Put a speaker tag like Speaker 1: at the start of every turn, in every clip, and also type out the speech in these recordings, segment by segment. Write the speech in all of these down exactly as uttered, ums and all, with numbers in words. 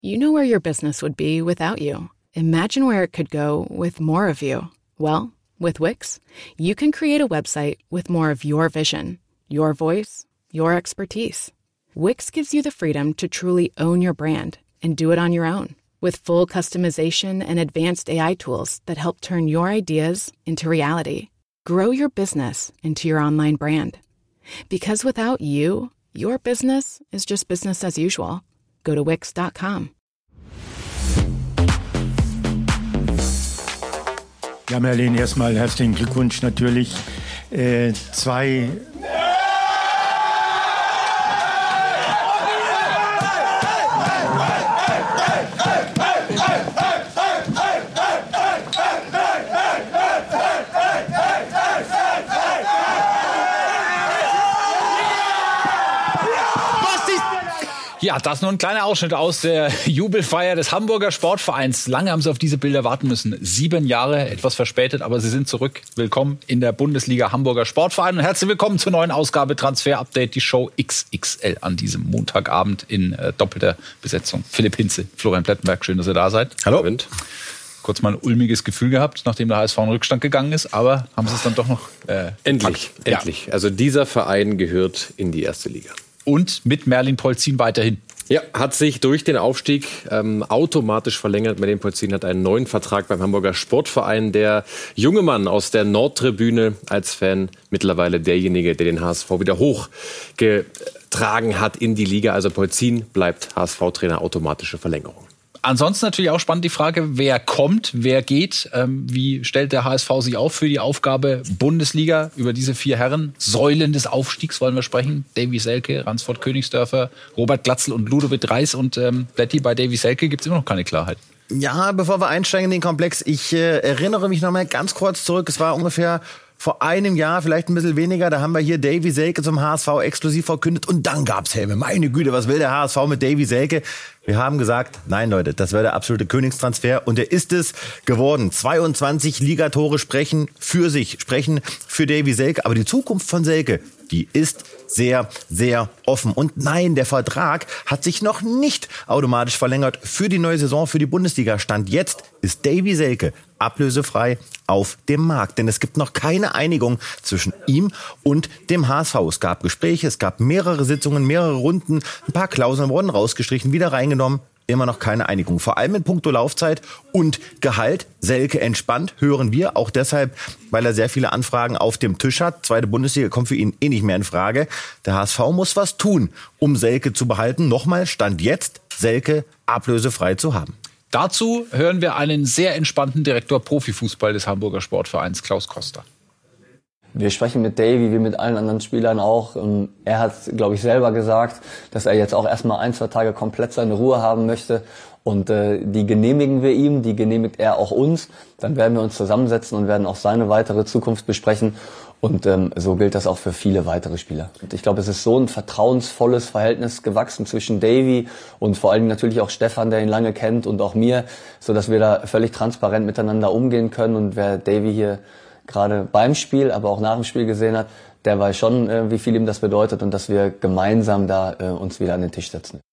Speaker 1: You know where your business would be without you. Imagine where it could go with more of you. Well, with Wix, you can create a website with more of your vision, your voice, your expertise. Wix gives you the freedom to truly own your brand and do it on your own. With full customization and advanced A I tools that help turn your ideas into reality. Grow your business into your online brand. Because without you, your business is just business as usual. Go to wix dot com.
Speaker 2: Ja, Merlin, erstmal herzlichen Glückwunsch natürlich. Äh, zwei...
Speaker 3: Ja, das nur ein kleiner Ausschnitt aus der Jubelfeier des Hamburger Sportvereins. Lange haben sie auf diese Bilder warten müssen. Sieben Jahre, etwas verspätet, aber sie sind zurück. Willkommen in der Bundesliga Hamburger Sportverein und herzlich willkommen zur neuen Ausgabe Transfer Update, die Show X X L an diesem Montagabend in äh, doppelter Besetzung. Philipp Hinze, Florian Plettenberg, schön, dass ihr da seid.
Speaker 4: Hallo.
Speaker 3: Kurz mal ein ulmiges Gefühl gehabt, nachdem der H S V in Rückstand gegangen ist, aber haben sie es dann doch noch äh,
Speaker 4: Endlich, packt. endlich. Ja. Also dieser Verein gehört in die erste Liga.
Speaker 3: Und mit Merlin Polzin weiterhin.
Speaker 4: Ja, hat sich durch den Aufstieg ähm, automatisch verlängert. Merlin Polzin hat einen neuen Vertrag beim Hamburger Sportverein. Der junge Mann aus der Nordtribüne als Fan, mittlerweile derjenige, der den H S V wieder hochgetragen hat in die Liga. Also Polzin bleibt H S V-Trainer, automatische Verlängerung.
Speaker 3: Ansonsten natürlich auch spannend die Frage, wer kommt, wer geht. Ähm, wie stellt der H S V sich auf für die Aufgabe Bundesliga? Über diese vier Herren, Säulen des Aufstiegs wollen wir sprechen. Davy Selke, Ransford Königsdörfer, Robert Glatzel und Ludovic Reis. Und ähm, Bletti, bei Davy Selke gibt es immer noch keine Klarheit.
Speaker 5: Ja, bevor wir einsteigen in den Komplex, ich äh, erinnere mich noch mal ganz kurz zurück. Es war ungefähr vor einem Jahr, vielleicht ein bisschen weniger, da haben wir hier Davy Selke zum H S V exklusiv verkündet und dann gab's Helme. Meine Güte, was will der H S V mit Davy Selke? Wir haben gesagt, nein Leute, das wäre der absolute Königstransfer und er ist es geworden. zweiundzwanzig Ligatore sprechen für sich, sprechen für Davy Selke, aber die Zukunft von Selke, die ist sehr, sehr offen. Und nein, der Vertrag hat sich noch nicht automatisch verlängert für die neue Saison, für die Bundesliga. Stand jetzt ist Davy Selke ablösefrei auf dem Markt. Denn es gibt noch keine Einigung zwischen ihm und dem H S V. Es gab Gespräche, es gab mehrere Sitzungen, mehrere Runden, ein paar Klauseln wurden rausgestrichen, wieder reingenommen. Immer noch keine Einigung. Vor allem in puncto Laufzeit und Gehalt. Selke entspannt, hören wir. Auch deshalb, weil er sehr viele Anfragen auf dem Tisch hat. Zweite Bundesliga kommt für ihn eh nicht mehr in Frage. Der H S V muss was tun, um Selke zu behalten. Nochmal, Stand jetzt, Selke ablösefrei zu haben.
Speaker 3: Dazu hören wir einen sehr entspannten Direktor Profifußball des Hamburger Sportvereins, Klaus Koster.
Speaker 6: Wir sprechen mit Davy wie mit allen anderen Spielern auch. Er hat, glaube ich, selber gesagt, dass er jetzt auch erstmal ein, zwei Tage komplett seine Ruhe haben möchte. Und äh, die genehmigen wir ihm, die genehmigt er auch uns. Dann werden wir uns zusammensetzen und werden auch seine weitere Zukunft besprechen. Und ähm, so gilt das auch für viele weitere Spieler. Und ich glaube, es ist so ein vertrauensvolles Verhältnis gewachsen zwischen Davy und vor allem natürlich auch Stefan, der ihn lange kennt, und auch mir, so dass wir da völlig transparent miteinander umgehen können. Und wer Davy hier gerade beim Spiel, aber auch nach dem Spiel gesehen hat, der weiß schon, äh, wie viel ihm das bedeutet und dass wir gemeinsam da äh, uns wieder an den Tisch setzen.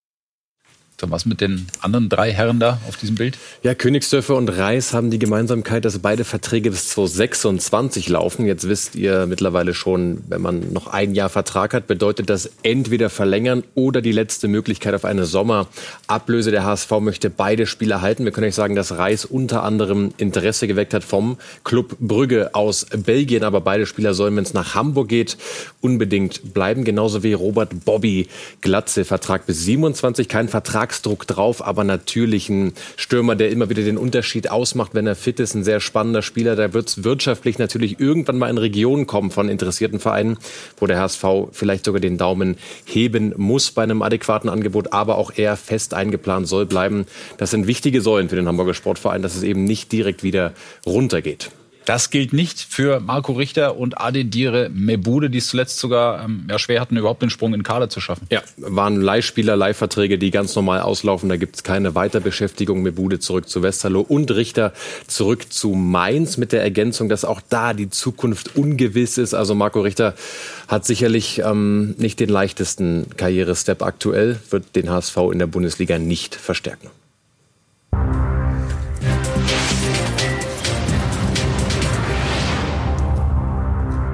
Speaker 3: So, was mit den anderen drei Herren da auf diesem Bild?
Speaker 4: Ja, Königsdörfer und Reis haben die Gemeinsamkeit, dass beide Verträge bis zweitausendsechsundzwanzig laufen. Jetzt wisst ihr mittlerweile schon, wenn man noch ein Jahr Vertrag hat, bedeutet das entweder verlängern oder die letzte Möglichkeit auf eine Sommerablöse. Der H S V möchte beide Spieler halten. Wir können euch sagen, dass Reis unter anderem Interesse geweckt hat vom Club Brügge aus Belgien. Aber beide Spieler sollen, wenn es nach Hamburg geht, unbedingt bleiben. Genauso wie Robert Bobby Glatze, Vertrag bis siebenundzwanzig. Kein Vertragsdruck drauf, aber natürlich ein Stürmer, der immer wieder den Unterschied ausmacht, wenn er fit ist. Ein sehr spannender Spieler. Da wird es wirtschaftlich natürlich irgendwann mal in Regionen kommen von interessierten Vereinen, wo der H S V vielleicht sogar den Daumen heben muss bei einem adäquaten Angebot, aber auch er fest eingeplant soll bleiben. Das sind wichtige Säulen für den Hamburger Sportverein, dass es eben nicht direkt wieder runtergeht.
Speaker 3: Das gilt nicht für Marco Richter und Adedire Mebude, die es zuletzt sogar ähm, ja, schwer hatten, überhaupt den Sprung in den Kader zu schaffen.
Speaker 4: Ja, waren Leihspieler, Leihverträge, die ganz normal auslaufen. Da gibt es keine Weiterbeschäftigung. Mebude zurück zu Westerlo und Richter zurück zu Mainz mit der Ergänzung, dass auch da die Zukunft ungewiss ist. Also Marco Richter hat sicherlich ähm, nicht den leichtesten Karrierestep aktuell, wird den H S V in der Bundesliga nicht verstärken.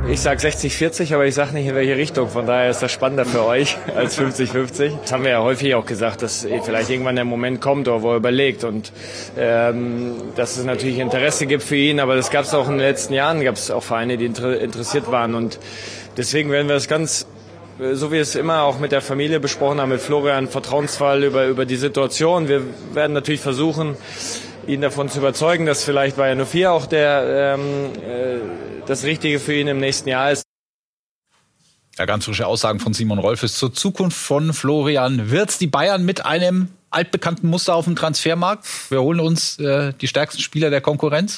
Speaker 7: Ich sag sechzig vierzig, aber ich sag nicht in welche Richtung. Von daher ist das spannender für euch als fünfzig fünfzig. Das haben wir ja häufig auch gesagt, dass vielleicht irgendwann der Moment kommt, wo er überlegt. Und ähm, dass es natürlich Interesse gibt für ihn. Aber das gab es auch in den letzten Jahren. Gab es auch Vereine, die inter- interessiert waren. Und deswegen werden wir das ganz, so wie es immer auch mit der Familie besprochen haben, mit Florian, vertrauensvoll über, über die Situation. Wir werden natürlich versuchen, ihn davon zu überzeugen, dass vielleicht Bayern null vier auch der, ähm, äh, das Richtige für ihn im nächsten Jahr ist.
Speaker 3: Ja, ganz frische Aussagen von Simon Rolfes zur Zukunft von Florian Wirtz. Die Bayern mit einem altbekannten Muster auf dem Transfermarkt. Wir holen uns äh, die stärksten Spieler der Konkurrenz.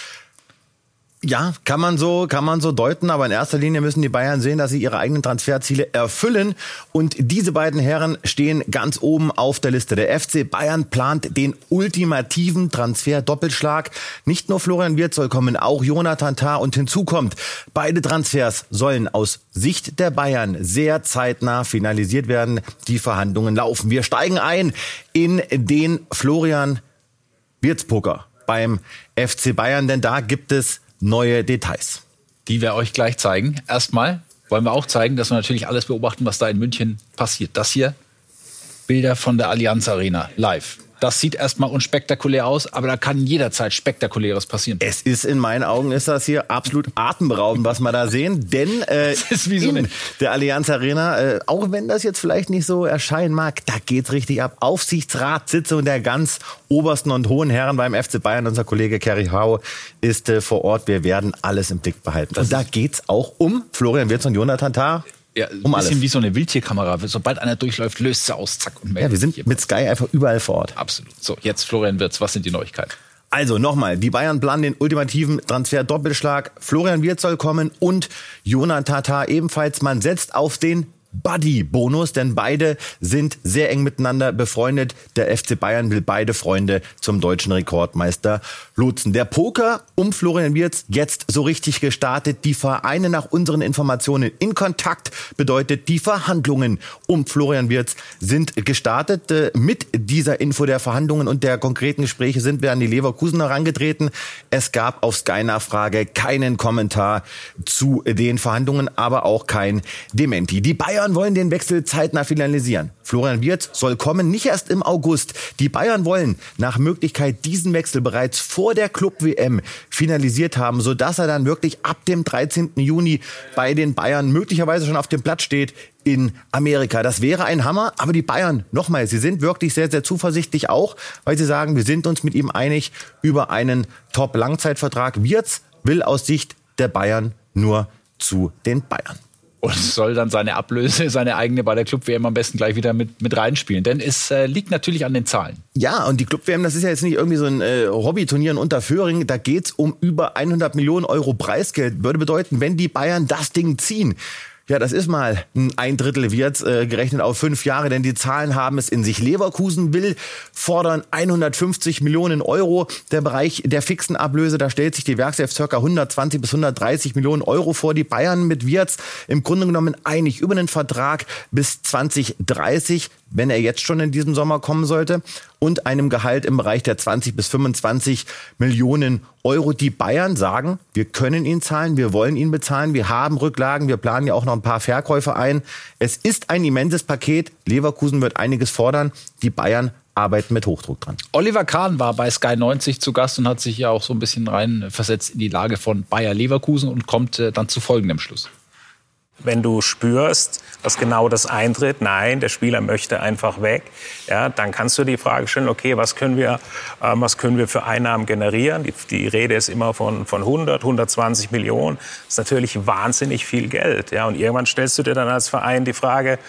Speaker 5: Ja, kann man so, kann man so deuten, aber in erster Linie müssen die Bayern sehen, dass sie ihre eigenen Transferziele erfüllen. Und diese beiden Herren stehen ganz oben auf der Liste. Der F C Bayern plant den ultimativen Transfer-Doppelschlag. Nicht nur Florian Wirtz soll kommen, auch Jonathan Tah. Und hinzu kommt, beide Transfers sollen aus Sicht der Bayern sehr zeitnah finalisiert werden. Die Verhandlungen laufen. Wir steigen ein in den Florian Wirtz-Poker beim F C Bayern, denn da gibt es neue Details.
Speaker 3: Die wir euch gleich zeigen. Erstmal wollen wir auch zeigen, dass wir natürlich alles beobachten, was da in München passiert. Das hier, Bilder von der Allianz Arena, live. Das sieht erstmal unspektakulär aus, aber da kann jederzeit Spektakuläres passieren.
Speaker 5: Es ist in meinen Augen ist das hier absolut atemberaubend, was wir da sehen, denn äh,
Speaker 3: das ist wie so
Speaker 5: in
Speaker 3: eine
Speaker 5: der Allianz Arena, äh, auch wenn das jetzt vielleicht nicht so erscheinen mag, da geht's richtig ab. Aufsichtsratssitzung der ganz obersten und hohen Herren beim F C Bayern. Unser Kollege Kerry Hau ist äh, vor Ort. Wir werden alles im Blick behalten. Das und da geht's auch um Florian Wirtz und Jonathan Tah.
Speaker 3: Ja,
Speaker 5: um
Speaker 3: ein bisschen
Speaker 5: alles.
Speaker 3: Wie so eine Wildtierkamera. Sobald einer durchläuft, löst sie aus, zack und meldet.
Speaker 5: Ja, wir sind mit Sky einfach überall vor Ort.
Speaker 3: Absolut. So, jetzt Florian Wirtz, was sind die Neuigkeiten?
Speaker 5: Also nochmal, die Bayern planen den ultimativen Transfer-Doppelschlag. Florian Wirtz soll kommen und Jonathan Tah ebenfalls. Man setzt auf den Buddy-Bonus, denn beide sind sehr eng miteinander befreundet. Der F C Bayern will beide Freunde zum deutschen Rekordmeister lotsen. Der Poker um Florian Wirtz jetzt so richtig gestartet. Die Vereine nach unseren Informationen in Kontakt, bedeutet die Verhandlungen um Florian Wirtz sind gestartet. Mit dieser Info der Verhandlungen und der konkreten Gespräche sind wir an die Leverkusener herangetreten. Es gab auf Sky-Nachfrage keinen Kommentar zu den Verhandlungen, aber auch kein Dementi. Die Bayern wollen den Wechsel zeitnah finalisieren. Florian Wirtz soll kommen, nicht erst im August. Die Bayern wollen nach Möglichkeit diesen Wechsel bereits vor der Club-W M finalisiert haben, sodass er dann wirklich ab dem dreizehnten Juni bei den Bayern möglicherweise schon auf dem Platz steht in Amerika. Das wäre ein Hammer, aber die Bayern, nochmal, sie sind wirklich sehr, sehr zuversichtlich auch, weil sie sagen, wir sind uns mit ihm einig über einen Top-Langzeitvertrag. Wirtz will aus Sicht der Bayern nur zu den Bayern.
Speaker 3: Und soll dann seine Ablöse, seine eigene bei der Club-W M am besten gleich wieder mit, mit reinspielen. Denn es äh, liegt natürlich an den Zahlen.
Speaker 5: Ja, und die Club-W M, das ist ja jetzt nicht irgendwie so ein äh, Hobbyturnier in Unterföhring. Da geht's um über hundert Millionen Euro Preisgeld. Würde bedeuten, wenn die Bayern das Ding ziehen, ja, das ist mal ein Drittel Wirtz, äh, gerechnet auf fünf Jahre, denn die Zahlen haben es in sich. Leverkusen will fordern hundertfünfzig Millionen Euro. Der Bereich der fixen Ablöse, da stellt sich die Werkself ca. hundertzwanzig bis hundertdreißig Millionen Euro vor. Die Bayern mit Wirtz im Grunde genommen einig über einen Vertrag bis zwanzig dreißig, wenn er jetzt schon in diesem Sommer kommen sollte, und einem Gehalt im Bereich der zwanzig bis fünfundzwanzig Millionen Euro. Die Bayern sagen, wir können ihn zahlen, wir wollen ihn bezahlen, wir haben Rücklagen, wir planen ja auch noch ein paar Verkäufe ein. Es ist ein immenses Paket. Leverkusen wird einiges fordern. Die Bayern arbeiten mit Hochdruck dran.
Speaker 3: Oliver Kahn war bei Sky neunzig zu Gast und hat sich ja auch so ein bisschen reinversetzt in die Lage von Bayer Leverkusen und kommt äh, dann zu folgendem Schluss.
Speaker 8: Wenn du spürst, dass genau das eintritt, nein, der Spieler möchte einfach weg, ja, dann kannst du die Frage stellen, okay, was können wir, äh, was können wir für Einnahmen generieren? Die, die Rede ist immer von, von hundert, hundertzwanzig Millionen. Das ist natürlich wahnsinnig viel Geld. Ja, und irgendwann stellst du dir dann als Verein die Frage,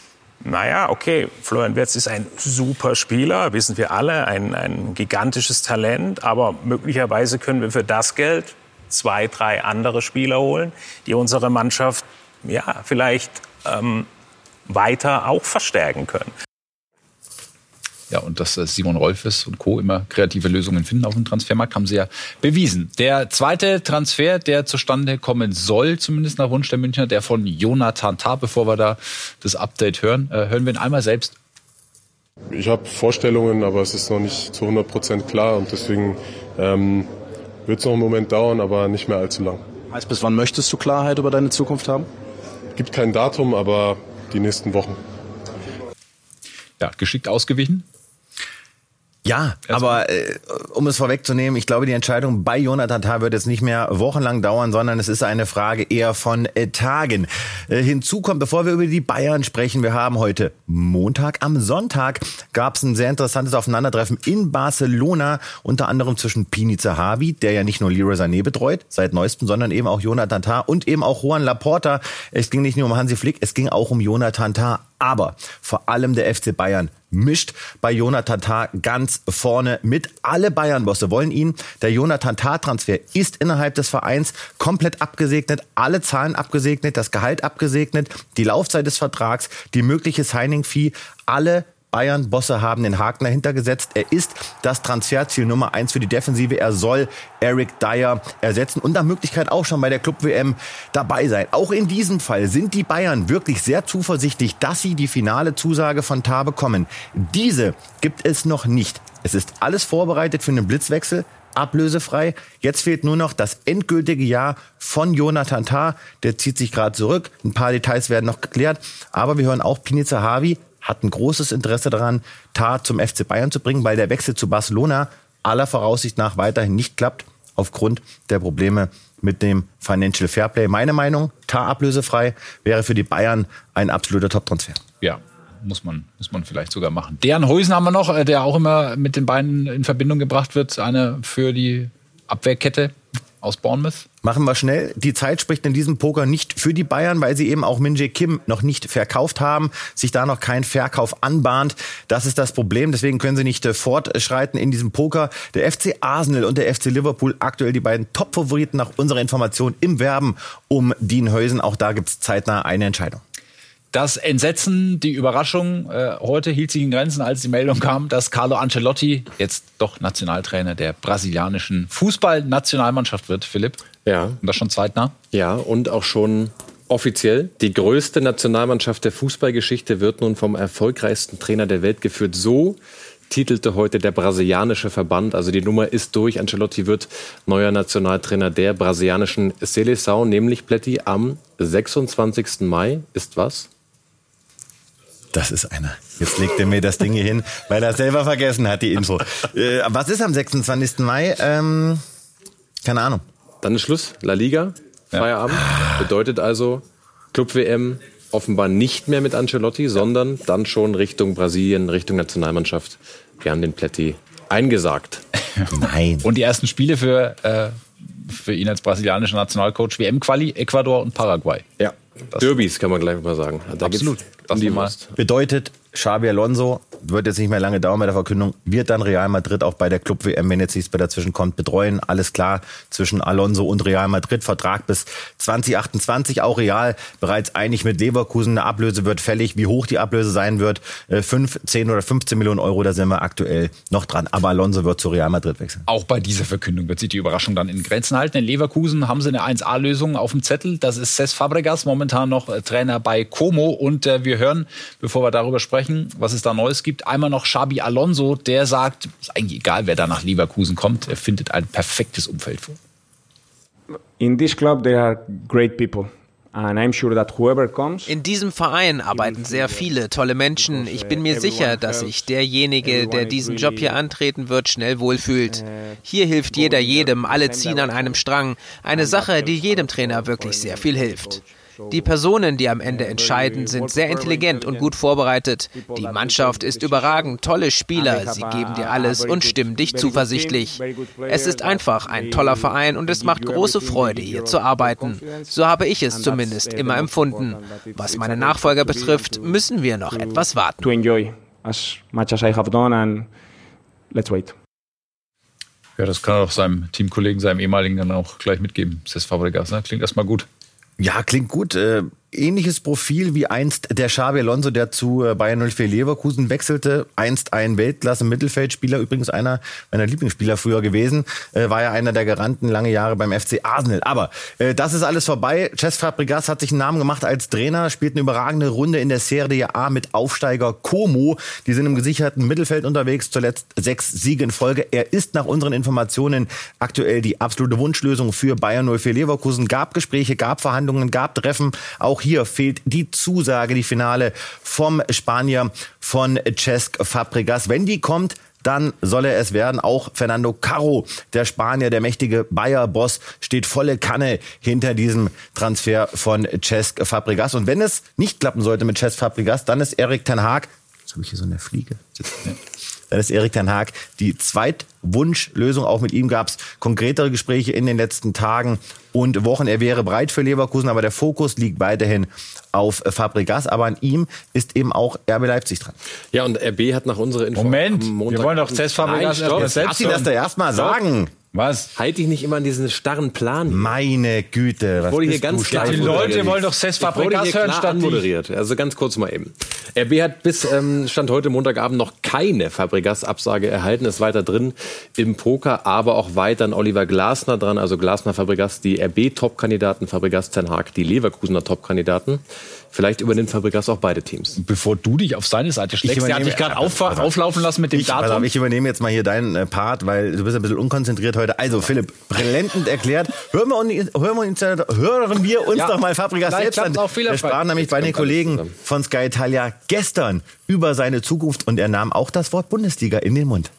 Speaker 8: naja, okay, Florian Wirtz ist ein super Spieler, wissen wir alle, ein, ein gigantisches Talent, aber möglicherweise können wir für das Geld zwei, drei andere Spieler holen, die unsere Mannschaft ja, vielleicht ähm, weiter auch verstärken können.
Speaker 3: Ja, und dass Simon Rolfes und Co. immer kreative Lösungen finden auf dem Transfermarkt, haben sie ja bewiesen. Der zweite Transfer, der zustande kommen soll, zumindest nach Wunsch der Münchner, der von Jonathan Tah, bevor wir da das Update hören, äh, hören wir ihn einmal selbst.
Speaker 9: Ich habe Vorstellungen, aber es ist noch nicht zu hundert Prozent klar und deswegen ähm, wird es noch einen Moment dauern, aber nicht mehr allzu lang.
Speaker 10: Heißt, bis wann möchtest du Klarheit über deine Zukunft haben?
Speaker 9: Gibt kein Datum, aber die nächsten Wochen.
Speaker 3: Ja, geschickt ausgewichen.
Speaker 5: Ja, aber äh, um es vorwegzunehmen, ich glaube, die Entscheidung bei Jonathan Tah wird jetzt nicht mehr wochenlang dauern, sondern es ist eine Frage eher von äh, Tagen. Äh, hinzu kommt, bevor wir über die Bayern sprechen, wir haben heute Montag. Am Sonntag gab es ein sehr interessantes Aufeinandertreffen in Barcelona, unter anderem zwischen Pini Zahavi, der ja nicht nur Leroy Sané betreut, seit neuestem, sondern eben auch Jonathan Tah und eben auch Juan Laporta. Es ging nicht nur um Hansi Flick, es ging auch um Jonathan Tah. Aber vor allem der F C Bayern mischt bei Jonathan Tah ganz vorne mit. Alle Bayern-Bosse wollen ihn. Der Jonathan Tah-Transfer ist innerhalb des Vereins komplett abgesegnet. Alle Zahlen abgesegnet, das Gehalt abgesegnet, die Laufzeit des Vertrags, die mögliche Signing-Fee. Alle Bayern-Bosse haben den Haken dahinter gesetzt. Er ist das Transferziel Nummer eins für die Defensive. Er soll Eric Dyer ersetzen und nach Möglichkeit auch schon bei der Club-W M dabei sein. Auch in diesem Fall sind die Bayern wirklich sehr zuversichtlich, dass sie die finale Zusage von Tah bekommen. Diese gibt es noch nicht. Es ist alles vorbereitet für einen Blitzwechsel, ablösefrei. Jetzt fehlt nur noch das endgültige Ja von Jonathan Tah. Der zieht sich gerade zurück. Ein paar Details werden noch geklärt. Aber wir hören auch Pini Zahavi hat ein großes Interesse daran, Tah zum F C Bayern zu bringen, weil der Wechsel zu Barcelona aller Voraussicht nach weiterhin nicht klappt, aufgrund der Probleme mit dem Financial Fairplay. Meine Meinung, Tah ablösefrei wäre für die Bayern ein absoluter Top-Transfer.
Speaker 3: Ja, muss man, muss man vielleicht sogar machen. Dejan Huijsen haben wir noch, der auch immer mit den beiden in Verbindung gebracht wird. Eine für die Abwehrkette aus Bournemouth.
Speaker 5: Machen wir schnell. Die Zeit spricht in diesem Poker nicht für die Bayern, weil sie eben auch Min-Jae Kim noch nicht verkauft haben, sich da noch kein Verkauf anbahnt. Das ist das Problem. Deswegen können sie nicht fortschreiten in diesem Poker. Der F C Arsenal und der F C Liverpool aktuell die beiden Top-Favoriten nach unserer Information im Werben um Dean Huijsen. Auch da gibt es zeitnah eine Entscheidung.
Speaker 3: Das Entsetzen, die Überraschung äh, heute hielt sich in Grenzen, als die Meldung kam, dass Carlo Ancelotti jetzt doch Nationaltrainer der brasilianischen Fußballnationalmannschaft wird, Philipp.
Speaker 4: Ja.
Speaker 3: Und das schon zeitnah?
Speaker 4: Ja, und auch schon offiziell. Die größte Nationalmannschaft der Fußballgeschichte wird nun vom erfolgreichsten Trainer der Welt geführt. So titelte heute der brasilianische Verband. Also die Nummer ist durch. Ancelotti wird neuer Nationaltrainer der brasilianischen Seleção, nämlich Plätti am sechsundzwanzigsten Mai. Ist was?
Speaker 5: Das ist einer. Jetzt legt er mir das Ding hier hin, weil er selber vergessen hat, die Info. Äh, was ist am sechsundzwanzigsten Mai? Ähm, keine Ahnung.
Speaker 4: Dann ist Schluss. La Liga, Feierabend. Ja. Bedeutet also Club-W M offenbar nicht mehr mit Ancelotti, sondern dann schon Richtung Brasilien, Richtung Nationalmannschaft. Wir haben den Plätti eingesagt.
Speaker 5: Nein.
Speaker 3: Und die ersten Spiele für, äh, für ihn als brasilianischer Nationalcoach, W M-Quali, Ecuador und Paraguay.
Speaker 4: Ja, das Derbys kann man gleich mal sagen. Da
Speaker 3: absolut.
Speaker 4: Das
Speaker 3: um die
Speaker 4: mal.
Speaker 5: Bedeutet, Xabi Alonso wird jetzt nicht mehr lange dauern bei der Verkündung, wird dann Real Madrid auch bei der Club-W M, wenn jetzt nichts mehr dazwischen kommt, betreuen. Alles klar, zwischen Alonso und Real Madrid, Vertrag bis zwanzig achtundzwanzig, auch Real bereits einig mit Leverkusen, eine Ablöse wird fällig, wie hoch die Ablöse sein wird, fünf, zehn oder fünfzehn Millionen Euro, da sind wir aktuell noch dran, aber Alonso wird zu Real Madrid wechseln.
Speaker 3: Auch bei dieser Verkündung wird sich die Überraschung dann in Grenzen halten. In Leverkusen haben sie eine eins A-Lösung auf dem Zettel, das ist Cesc Fabregas, momentan noch Trainer bei Como und äh, wir hören, bevor wir darüber sprechen, was es da Neues gibt, einmal noch Xabi Alonso, der sagt, ist eigentlich egal, wer da nach Leverkusen kommt, er findet ein perfektes Umfeld vor.
Speaker 11: In this club there are great people. And I'm sure that whoever comes,
Speaker 12: in diesem Verein arbeiten sehr viele tolle Menschen. Ich bin mir sicher, dass sich derjenige, der diesen Job hier antreten wird, schnell wohlfühlt. Hier hilft jeder jedem, alle ziehen an einem Strang. Eine Sache, die jedem Trainer wirklich sehr viel hilft. Die Personen, die am Ende entscheiden, sind sehr intelligent und gut vorbereitet. Die Mannschaft ist überragend, tolle Spieler, sie geben dir alles und stimmen dich zuversichtlich. Es ist einfach ein toller Verein und es macht große Freude, hier zu arbeiten. So habe ich es zumindest immer empfunden. Was meine Nachfolger betrifft, müssen wir noch etwas warten.
Speaker 3: Ja, das kann er auch seinem Teamkollegen, seinem ehemaligen dann auch gleich mitgeben. Cesc Fabregas, ne? Klingt erstmal gut.
Speaker 5: Ja, klingt gut. ähnliches Profil wie einst der Xabi Alonso, der zu Bayer null vier Leverkusen wechselte. Einst ein Weltklasse-Mittelfeldspieler, übrigens einer meiner Lieblingsspieler früher gewesen. Äh, war ja einer der Garanten lange Jahre beim F C Arsenal. Aber äh, das ist alles vorbei. Cesc Fabregas hat sich einen Namen gemacht als Trainer, spielt eine überragende Runde in der Serie A mit Aufsteiger Como. Die sind im gesicherten Mittelfeld unterwegs, zuletzt sechs Siege in Folge. Er ist nach unseren Informationen aktuell die absolute Wunschlösung für Bayer null vier Leverkusen. Gab Gespräche, gab Verhandlungen, gab Treffen. Auch hier fehlt die Zusage, die Finale vom Spanier, von Cesc Fabregas. Wenn die kommt, dann soll er es werden. Auch Fernando Carro, der Spanier, der mächtige Bayer-Boss, steht volle Kanne hinter diesem Transfer von Cesc Fabregas. Und wenn es nicht klappen sollte mit Cesc Fabregas, dann ist Erik ten Hag, jetzt habe ich hier so eine Fliege, dann ist Erik ten Hag die Zweitwunschlösung. Auch mit ihm gab es konkretere Gespräche in den letzten Tagen und Wochen. Er wäre bereit für Leverkusen, aber der Fokus liegt weiterhin auf Fabregas. Aber an ihm ist eben auch R B Leipzig dran.
Speaker 4: Ja, und R B hat nach unserer Info...
Speaker 3: Moment, wir wollen doch Cesc Fabregas erstmal selbst...
Speaker 5: Lass ihn das da erstmal sagen.
Speaker 3: Was?
Speaker 4: Halt dich nicht immer an diesen starren Plan.
Speaker 5: Meine Güte. Was
Speaker 4: wurde hier
Speaker 5: bist
Speaker 4: ganz
Speaker 5: du
Speaker 4: klar
Speaker 3: Die Leute wollen doch Cesc Fabregas hören, statt
Speaker 4: moderiert. Also ganz kurz mal eben. R B hat bis ähm, Stand heute Montagabend noch keine Fabregas-Absage erhalten. Ist weiter drin im Poker, aber auch weiter an Oliver Glasner dran. Also Glasner, Fabregas, die R B-Top-Kandidaten, Fabregas, ten Hag, die Leverkusener Top-Kandidaten. Vielleicht übernimmt Fabregas auch beide Teams.
Speaker 3: Bevor du dich auf seine Seite schlägst, der hat dich gerade auf, auflaufen lassen mit dem
Speaker 5: ich,
Speaker 3: Datum.
Speaker 5: Also ich übernehme jetzt mal hier deinen äh, Part, weil du bist ein bisschen unkonzentriert heute. Also Philipp, brillantend erklärt. Hören wir uns, hören wir uns, hören wir uns
Speaker 3: ja,
Speaker 5: doch mal Fabregas selbst an. Wir sprachen nämlich bei den Kollegen von Sky Italia gestern über seine Zukunft und er nahm auch das Wort Bundesliga in den Mund.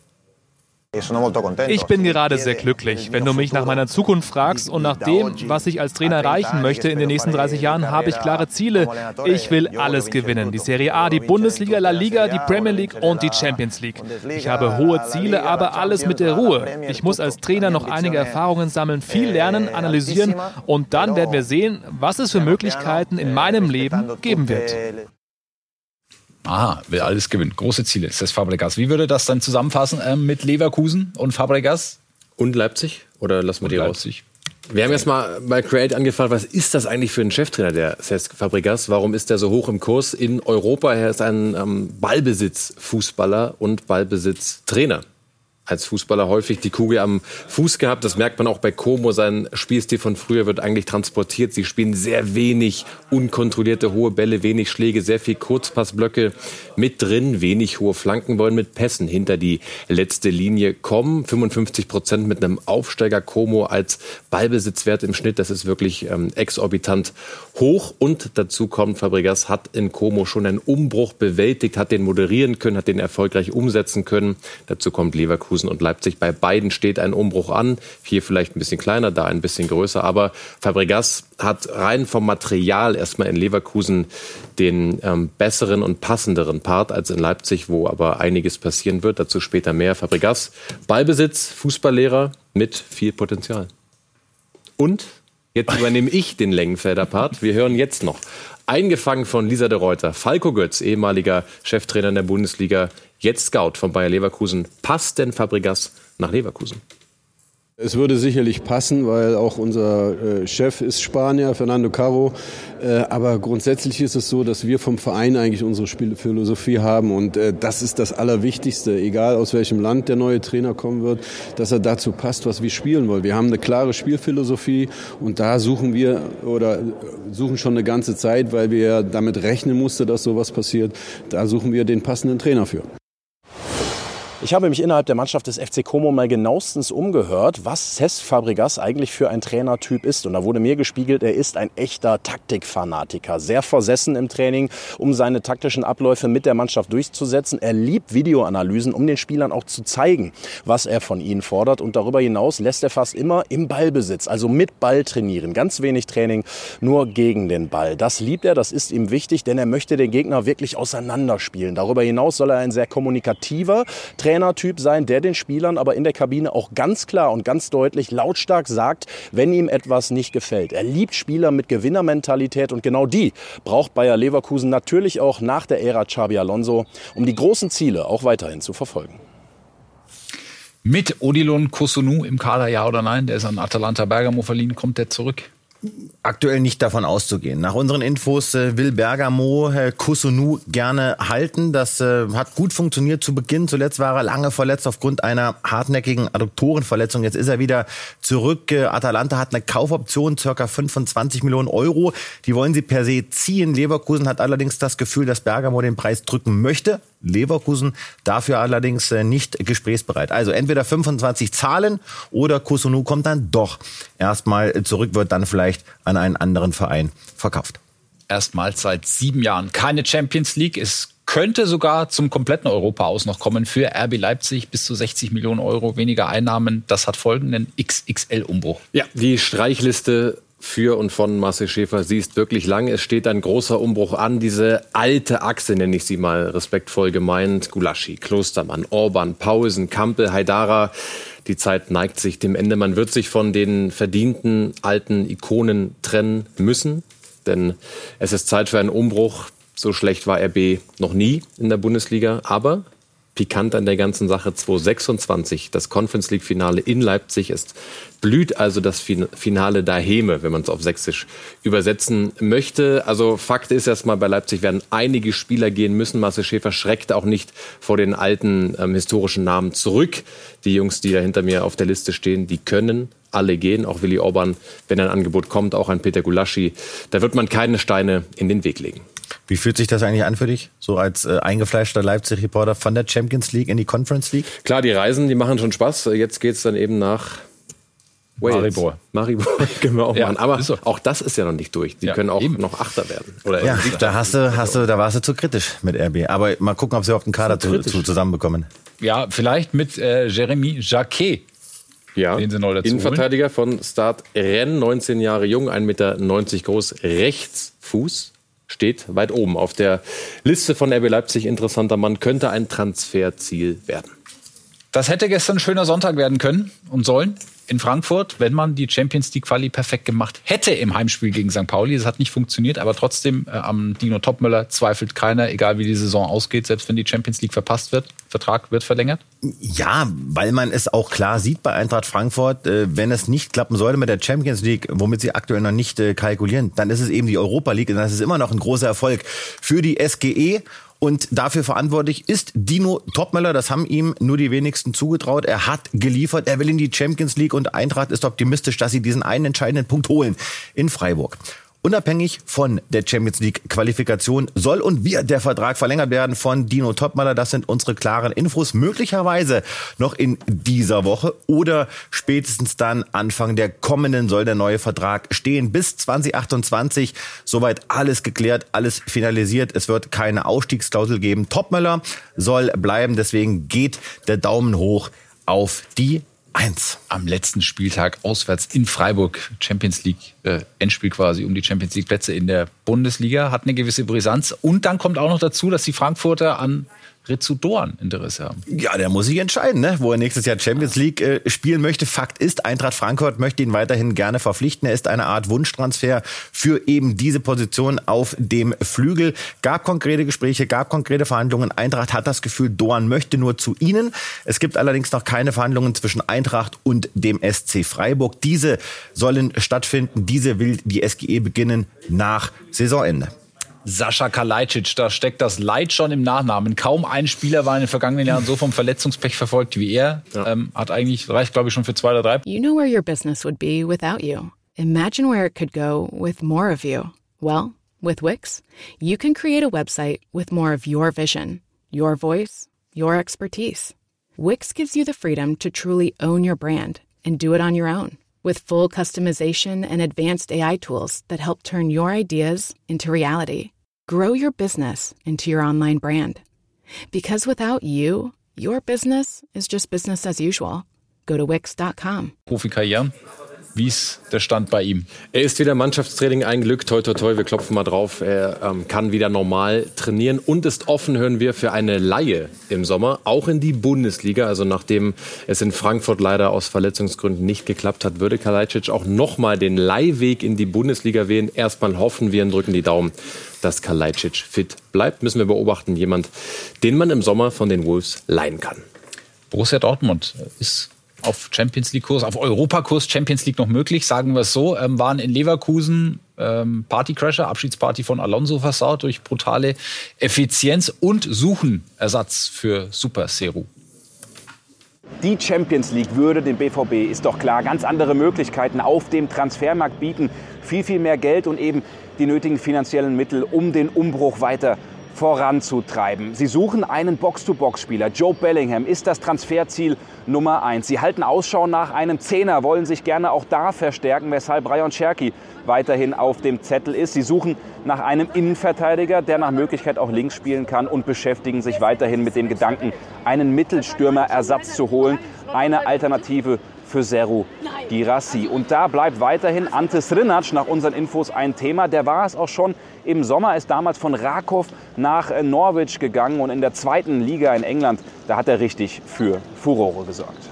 Speaker 13: Ich bin gerade sehr glücklich. Wenn du mich nach meiner Zukunft fragst und nach dem, was ich als Trainer erreichen möchte in den nächsten dreißig Jahren, habe ich klare Ziele. Ich will alles gewinnen. Die Serie A, die Bundesliga, La Liga, die Premier League und die Champions League. Ich habe hohe Ziele, aber alles mit der Ruhe. Ich muss als Trainer noch einige Erfahrungen sammeln, viel lernen, analysieren und dann werden wir sehen, was es für Möglichkeiten in meinem Leben geben wird.
Speaker 3: Aha, will alles gewinnen. Große Ziele, ist das Fabregas. Wie würde das dann zusammenfassen ähm, mit Leverkusen und Fabregas?
Speaker 4: Und Leipzig? Oder lassen wir die
Speaker 3: Leipzig.
Speaker 4: raus? Wir haben jetzt mal bei Create angefragt, was ist das eigentlich für ein Cheftrainer, der Cesc Fabregas? Warum ist der so hoch im Kurs in Europa? Er ist ein ähm, Ballbesitz-Fußballer und Ballbesitz-Trainer. Als Fußballer häufig die Kugel am Fuß gehabt. Das merkt man auch bei Como. Sein Spielstil von früher wird eigentlich transportiert. Sie spielen sehr wenig unkontrollierte hohe Bälle, wenig Schläge, sehr viel Kurzpassblöcke mit drin, wenig hohe Flanken, wollen mit Pässen hinter die letzte Linie kommen. fünfundfünfzig Prozent mit einem Aufsteiger Como als Ballbesitzwert im Schnitt. Das ist wirklich ähm, exorbitant hoch. Und dazu kommt, Fabregas hat in Como schon einen Umbruch bewältigt, hat den moderieren können, hat den erfolgreich umsetzen können. Dazu kommt Leverkusen und Leipzig. Bei beiden steht ein Umbruch an. Hier vielleicht ein bisschen kleiner, da ein bisschen größer. Aber Fabregas hat rein vom Material erstmal in Leverkusen den ähm, besseren und passenderen Part als in Leipzig, wo aber einiges passieren wird. Dazu später mehr. Fabregas, Ballbesitz, Fußballlehrer mit viel Potenzial. Und jetzt übernehme ich den Längenfelder Part. Wir hören jetzt noch, eingefangen von Lisa de Reuter, Falco Götz, ehemaliger Cheftrainer in der Bundesliga, jetzt Scout von Bayer Leverkusen. Passt denn Fabregas nach Leverkusen?
Speaker 14: Es würde sicherlich passen, weil auch unser äh, Chef ist Spanier, Fernando Carro. Äh, aber grundsätzlich ist es so, dass wir vom Verein eigentlich unsere Spielphilosophie haben. Und äh, das ist das Allerwichtigste, egal aus welchem Land der neue Trainer kommen wird, dass er dazu passt, was wir spielen wollen. Wir haben eine klare Spielphilosophie und da suchen wir oder suchen schon eine ganze Zeit, weil wir damit rechnen mussten, dass sowas passiert. Da suchen wir den passenden Trainer für.
Speaker 10: Ich habe mich innerhalb der Mannschaft des F C Como mal genauestens umgehört, was Cesc Fabregas eigentlich für ein Trainertyp ist. Und da wurde mir gespiegelt, er ist ein echter Taktikfanatiker. Sehr versessen im Training, um seine taktischen Abläufe mit der Mannschaft durchzusetzen. Er liebt Videoanalysen, um den Spielern auch zu zeigen, was er von ihnen fordert. Und darüber hinaus lässt er fast immer im Ballbesitz, also mit Ball trainieren. Ganz wenig Training, nur gegen den Ball. Das liebt er, das ist ihm wichtig, denn er möchte den Gegner wirklich auseinanderspielen. Darüber hinaus soll er ein sehr kommunikativer Trainer Trainertyp sein, der den Spielern aber in der Kabine auch ganz klar und ganz deutlich lautstark sagt, wenn ihm etwas nicht gefällt. Er liebt Spieler mit Gewinnermentalität und genau die braucht Bayer Leverkusen natürlich auch nach der Ära Xabi Alonso, um die großen Ziele auch weiterhin zu verfolgen.
Speaker 3: Mit Odilon Kosunu im Kader, ja oder nein? Der ist an Atalanta Bergamo verliehen. Kommt der zurück?
Speaker 5: Aktuell nicht davon auszugehen. Nach unseren Infos äh, will Bergamo äh, Kusunu gerne halten. Das äh, hat gut funktioniert zu Beginn. Zuletzt war er lange verletzt aufgrund einer hartnäckigen Adduktorenverletzung. Jetzt ist er wieder zurück. Äh, Atalanta hat eine Kaufoption, ca. fünfundzwanzig Millionen Euro. Die wollen sie per se ziehen. Leverkusen hat allerdings das Gefühl, dass Bergamo den Preis drücken möchte. Leverkusen dafür allerdings äh, nicht gesprächsbereit. Also entweder fünfundzwanzig zahlen oder Kusunu kommt dann doch erstmal zurück, wird dann vielleicht an einen anderen Verein verkauft.
Speaker 3: Erstmals seit sieben Jahren keine Champions League. Es könnte sogar zum kompletten Europa aus noch kommen für R B Leipzig. Bis zu sechzig Millionen Euro weniger Einnahmen. Das hat folgenden X X L-Umbruch.
Speaker 4: Ja, die Streichliste für und von Marcel Schäfer, sie ist wirklich lang. Es steht ein großer Umbruch an. Diese alte Achse, nenne ich sie mal respektvoll gemeint. Gulaschi, Klostermann, Orban, Pausen, Kampel, Haidara. Die Zeit neigt sich dem Ende. Man wird sich von den verdienten alten Ikonen trennen müssen. Denn es ist Zeit für einen Umbruch. So schlecht war R B noch nie in der Bundesliga. Aber pikant an der ganzen Sache, zweitausendsechsundzwanzig, das Conference-League-Finale in Leipzig. Es blüht also das Finale daheim, wenn man es auf Sächsisch übersetzen möchte. Also Fakt ist erstmal, bei Leipzig werden einige Spieler gehen müssen. Marcel Schäfer schreckt auch nicht vor den alten ähm, historischen Namen zurück. Die Jungs, die da hinter mir auf der Liste stehen, die können alle gehen. Auch Willi Orban, wenn ein Angebot kommt, auch ein Peter Gulaschi. Da wird man keine Steine in den Weg legen.
Speaker 5: Wie fühlt sich das eigentlich an für dich, so als äh, eingefleischter Leipzig-Reporter von der Champions League in die Conference League?
Speaker 4: Klar, die Reisen, die machen schon Spaß. Jetzt geht's dann eben nach Wales.
Speaker 3: Maribor.
Speaker 4: Maribor können wir auch
Speaker 3: Ja,
Speaker 4: machen. Aber
Speaker 3: so.
Speaker 4: auch das ist ja noch nicht durch. Die
Speaker 3: Ja,
Speaker 4: können auch
Speaker 3: eben.
Speaker 4: noch Achter werden. Oder
Speaker 5: Ja,
Speaker 4: Siebter.
Speaker 5: da hast du, hast du, da warst du zu kritisch mit R B. Aber mal gucken, ob sie überhaupt einen Kader
Speaker 4: So
Speaker 5: zu,
Speaker 4: kritisch.
Speaker 5: zu, zusammenbekommen.
Speaker 3: Ja, vielleicht mit äh, Jeremy Jacquet.
Speaker 4: Ja,
Speaker 3: Den sie neu dazu
Speaker 4: Innenverteidiger von Stade Rennes, neunzehn Jahre jung, ein Meter neunzig groß, Rechtsfuß, steht weit oben auf der Liste von R B Leipzig. Interessanter Mann, könnte ein Transferziel werden.
Speaker 3: Das hätte gestern ein schöner Sonntag werden können und sollen in Frankfurt, wenn man die Champions League Quali perfekt gemacht hätte im Heimspiel gegen Sankt Pauli. Das hat nicht funktioniert, aber trotzdem äh, am Dino Topmöller zweifelt keiner, egal wie die Saison ausgeht, selbst wenn die Champions League verpasst wird. Vertrag wird verlängert.
Speaker 5: Ja, weil man es auch klar sieht bei Eintracht Frankfurt, äh, wenn es nicht klappen sollte mit der Champions League, womit sie aktuell noch nicht äh, kalkulieren, dann ist es eben die Europa League und das ist immer noch ein großer Erfolg für die S G E. Und dafür verantwortlich ist Dino Topmöller. Das haben ihm nur die wenigsten zugetraut. Er hat geliefert. Er will in die Champions League und Eintracht ist optimistisch, dass sie diesen einen entscheidenden Punkt holen in Freiburg. Unabhängig von der Champions League Qualifikation soll und wird der Vertrag verlängert werden von Dino Topmöller. Das sind unsere klaren Infos. Möglicherweise noch in dieser Woche oder spätestens dann Anfang der kommenden soll der neue Vertrag stehen. Bis zwanzig achtundzwanzig. Soweit alles geklärt, alles finalisiert. Es wird keine Ausstiegsklausel geben. Topmöller soll bleiben. Deswegen geht der Daumen hoch auf die Eins.
Speaker 3: Am letzten Spieltag auswärts in Freiburg, Champions League, äh, Endspiel quasi um die Champions League Plätze in der Bundesliga, hat eine gewisse Brisanz. Und dann kommt auch noch dazu, dass die Frankfurter an Ritsu Doan Interesse haben.
Speaker 5: Ja, der muss sich entscheiden, ne? Wo er nächstes Jahr Champions League äh, spielen möchte. Fakt ist, Eintracht Frankfurt möchte ihn weiterhin gerne verpflichten. Er ist eine Art Wunschtransfer für eben diese Position auf dem Flügel. Gab konkrete Gespräche, gab konkrete Verhandlungen. Eintracht hat das Gefühl, Doan möchte nur zu ihnen. Es gibt allerdings noch keine Verhandlungen zwischen Eintracht und dem S C Freiburg. Diese sollen stattfinden. Diese will die S G E beginnen nach Saisonende.
Speaker 3: Sascha Kalajdzic, da steckt das Leid schon im Nachnamen. Kaum ein Spieler war in den vergangenen Jahren so vom Verletzungspech verfolgt wie er. Ja. Ähm, hat eigentlich, reicht glaube ich schon für zwei oder drei.
Speaker 1: You know where your business would be without you. Imagine where it could go with more of you. Well, with Wix, you can create a website with more of your vision, your voice, your expertise. Wix gives you the freedom to truly own your brand and do it on your own. With full customization and advanced A I tools that help turn your ideas into reality. Grow your business into your online brand. Because without you, your business is just business as usual. Go to wix dot com.
Speaker 3: Profikarrieren. Wie ist der Stand bei ihm?
Speaker 4: Er ist wieder Mannschaftstraining, ein Glück, toi toi toi, wir klopfen mal drauf. Er ähm, kann wieder normal trainieren und ist offen, hören wir, für eine Leihe im Sommer, auch in die Bundesliga. Also nachdem es in Frankfurt leider aus Verletzungsgründen nicht geklappt hat, würde Kalajdzic auch nochmal den Leihweg in die Bundesliga wählen. Erstmal hoffen wir und drücken die Daumen, dass Kalajdzic fit bleibt. Müssen wir beobachten, jemand, den man im Sommer von den Wolves leihen kann.
Speaker 3: Borussia Dortmund ist auf Champions League Kurs, auf Europakurs Champions League noch möglich, sagen wir es so, ähm, waren in Leverkusen ähm, Partycrasher, Abschiedsparty von Alonso versaut durch brutale Effizienz und suchen Ersatz für Super Seru.
Speaker 15: Die Champions League würde dem B V B, ist doch klar, ganz andere Möglichkeiten auf dem Transfermarkt bieten. Viel, viel mehr Geld und eben die nötigen finanziellen Mittel, um den Umbruch weiter voranzutreiben. Sie suchen einen Box-to-Box-Spieler. Joe Bellingham ist das Transferziel Nummer eins. Sie halten Ausschau nach einem Zehner, wollen sich gerne auch da verstärken, weshalb Rayon Cherki weiterhin auf dem Zettel ist. Sie suchen nach einem Innenverteidiger, der nach Möglichkeit auch links spielen kann und beschäftigen sich weiterhin mit dem Gedanken, einen Mittelstürmer-Ersatz zu holen. Eine Alternative für Serhou Guirassy. Und da bleibt weiterhin Ante Srinac nach unseren Infos ein Thema. Der war es auch schon im Sommer, ist damals von Rakov nach Norwich gegangen. Und in der zweiten Liga in England, da hat er richtig für Furore gesorgt.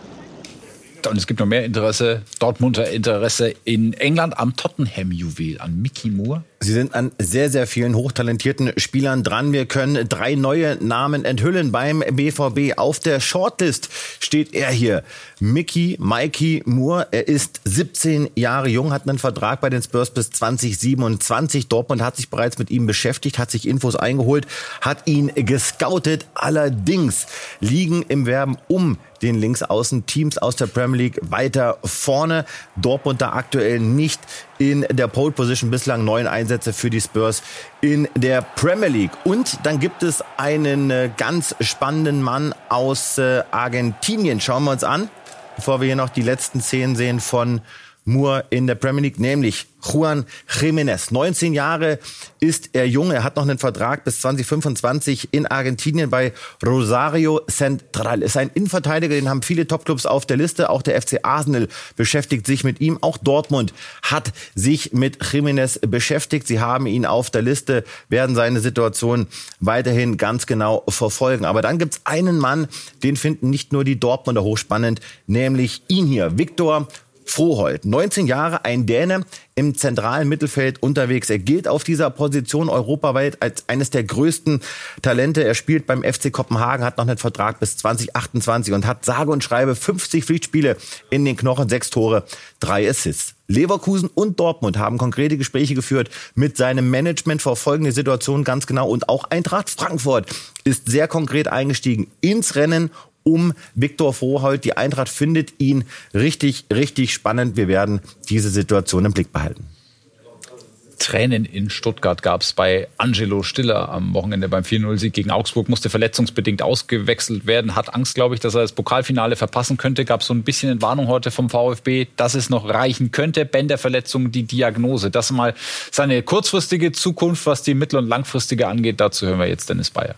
Speaker 3: Und es gibt noch mehr Interesse, Dortmunder Interesse in England am Tottenham-Juwel, an Mickey Moore.
Speaker 5: Sie sind an sehr, sehr vielen hochtalentierten Spielern dran. Wir können drei neue Namen enthüllen beim B V B. Auf der Shortlist steht er hier. Mickey, Mikey Moore. Er ist siebzehn Jahre jung, hat einen Vertrag bei den Spurs bis zwanzig siebenundzwanzig. Dortmund hat sich bereits mit ihm beschäftigt, hat sich Infos eingeholt, hat ihn gescoutet. Allerdings liegen im Werben um den Linksaußen Teams aus der Premier League weiter vorne. Dortmund da aktuell nicht in der Pole Position, bislang neun Einsätze für die Spurs in der Premier League. Und dann gibt es einen äh, ganz spannenden Mann aus äh, Argentinien. Schauen wir uns an, bevor wir hier noch die letzten Szenen sehen von Moore in der Premier League, nämlich Juan Jiménez. neunzehn Jahre ist er jung. Er hat noch einen Vertrag bis zwanzig fünfundzwanzig in Argentinien bei Rosario Central. Ist ein Innenverteidiger, den haben viele Topclubs auf der Liste. Auch der F C Arsenal beschäftigt sich mit ihm. Auch Dortmund hat sich mit Jiménez beschäftigt. Sie haben ihn auf der Liste, werden seine Situation weiterhin ganz genau verfolgen. Aber dann gibt's einen Mann, den finden nicht nur die Dortmunder hochspannend, nämlich ihn hier, Viktor Froholt, neunzehn Jahre, ein Däne, im zentralen Mittelfeld unterwegs. Er gilt auf dieser Position europaweit als eines der größten Talente. Er spielt beim F C Kopenhagen, hat noch einen Vertrag bis zwanzig achtundzwanzig und hat sage und schreibe fünfzig Pflichtspiele in den Knochen, sechs Tore, drei Assists. Leverkusen und Dortmund haben konkrete Gespräche geführt mit seinem Management, verfolgen die Situation ganz genau. Und auch Eintracht Frankfurt ist sehr konkret eingestiegen ins Rennen um Viktor Froholt. Die Eintracht findet ihn richtig, richtig spannend. Wir werden diese Situation im Blick behalten.
Speaker 3: Tränen in Stuttgart gab es bei Angelo Stiller am Wochenende beim vier null Sieg gegen Augsburg. Musste verletzungsbedingt ausgewechselt werden. Hat Angst, glaube ich, dass er das Pokalfinale verpassen könnte. Gab so ein bisschen Entwarnung heute vom VfB, dass es noch reichen könnte. Bänderverletzung, die Diagnose. Das mal seine kurzfristige Zukunft, was die mittel- und langfristige angeht. Dazu hören wir jetzt Dennis Bayer.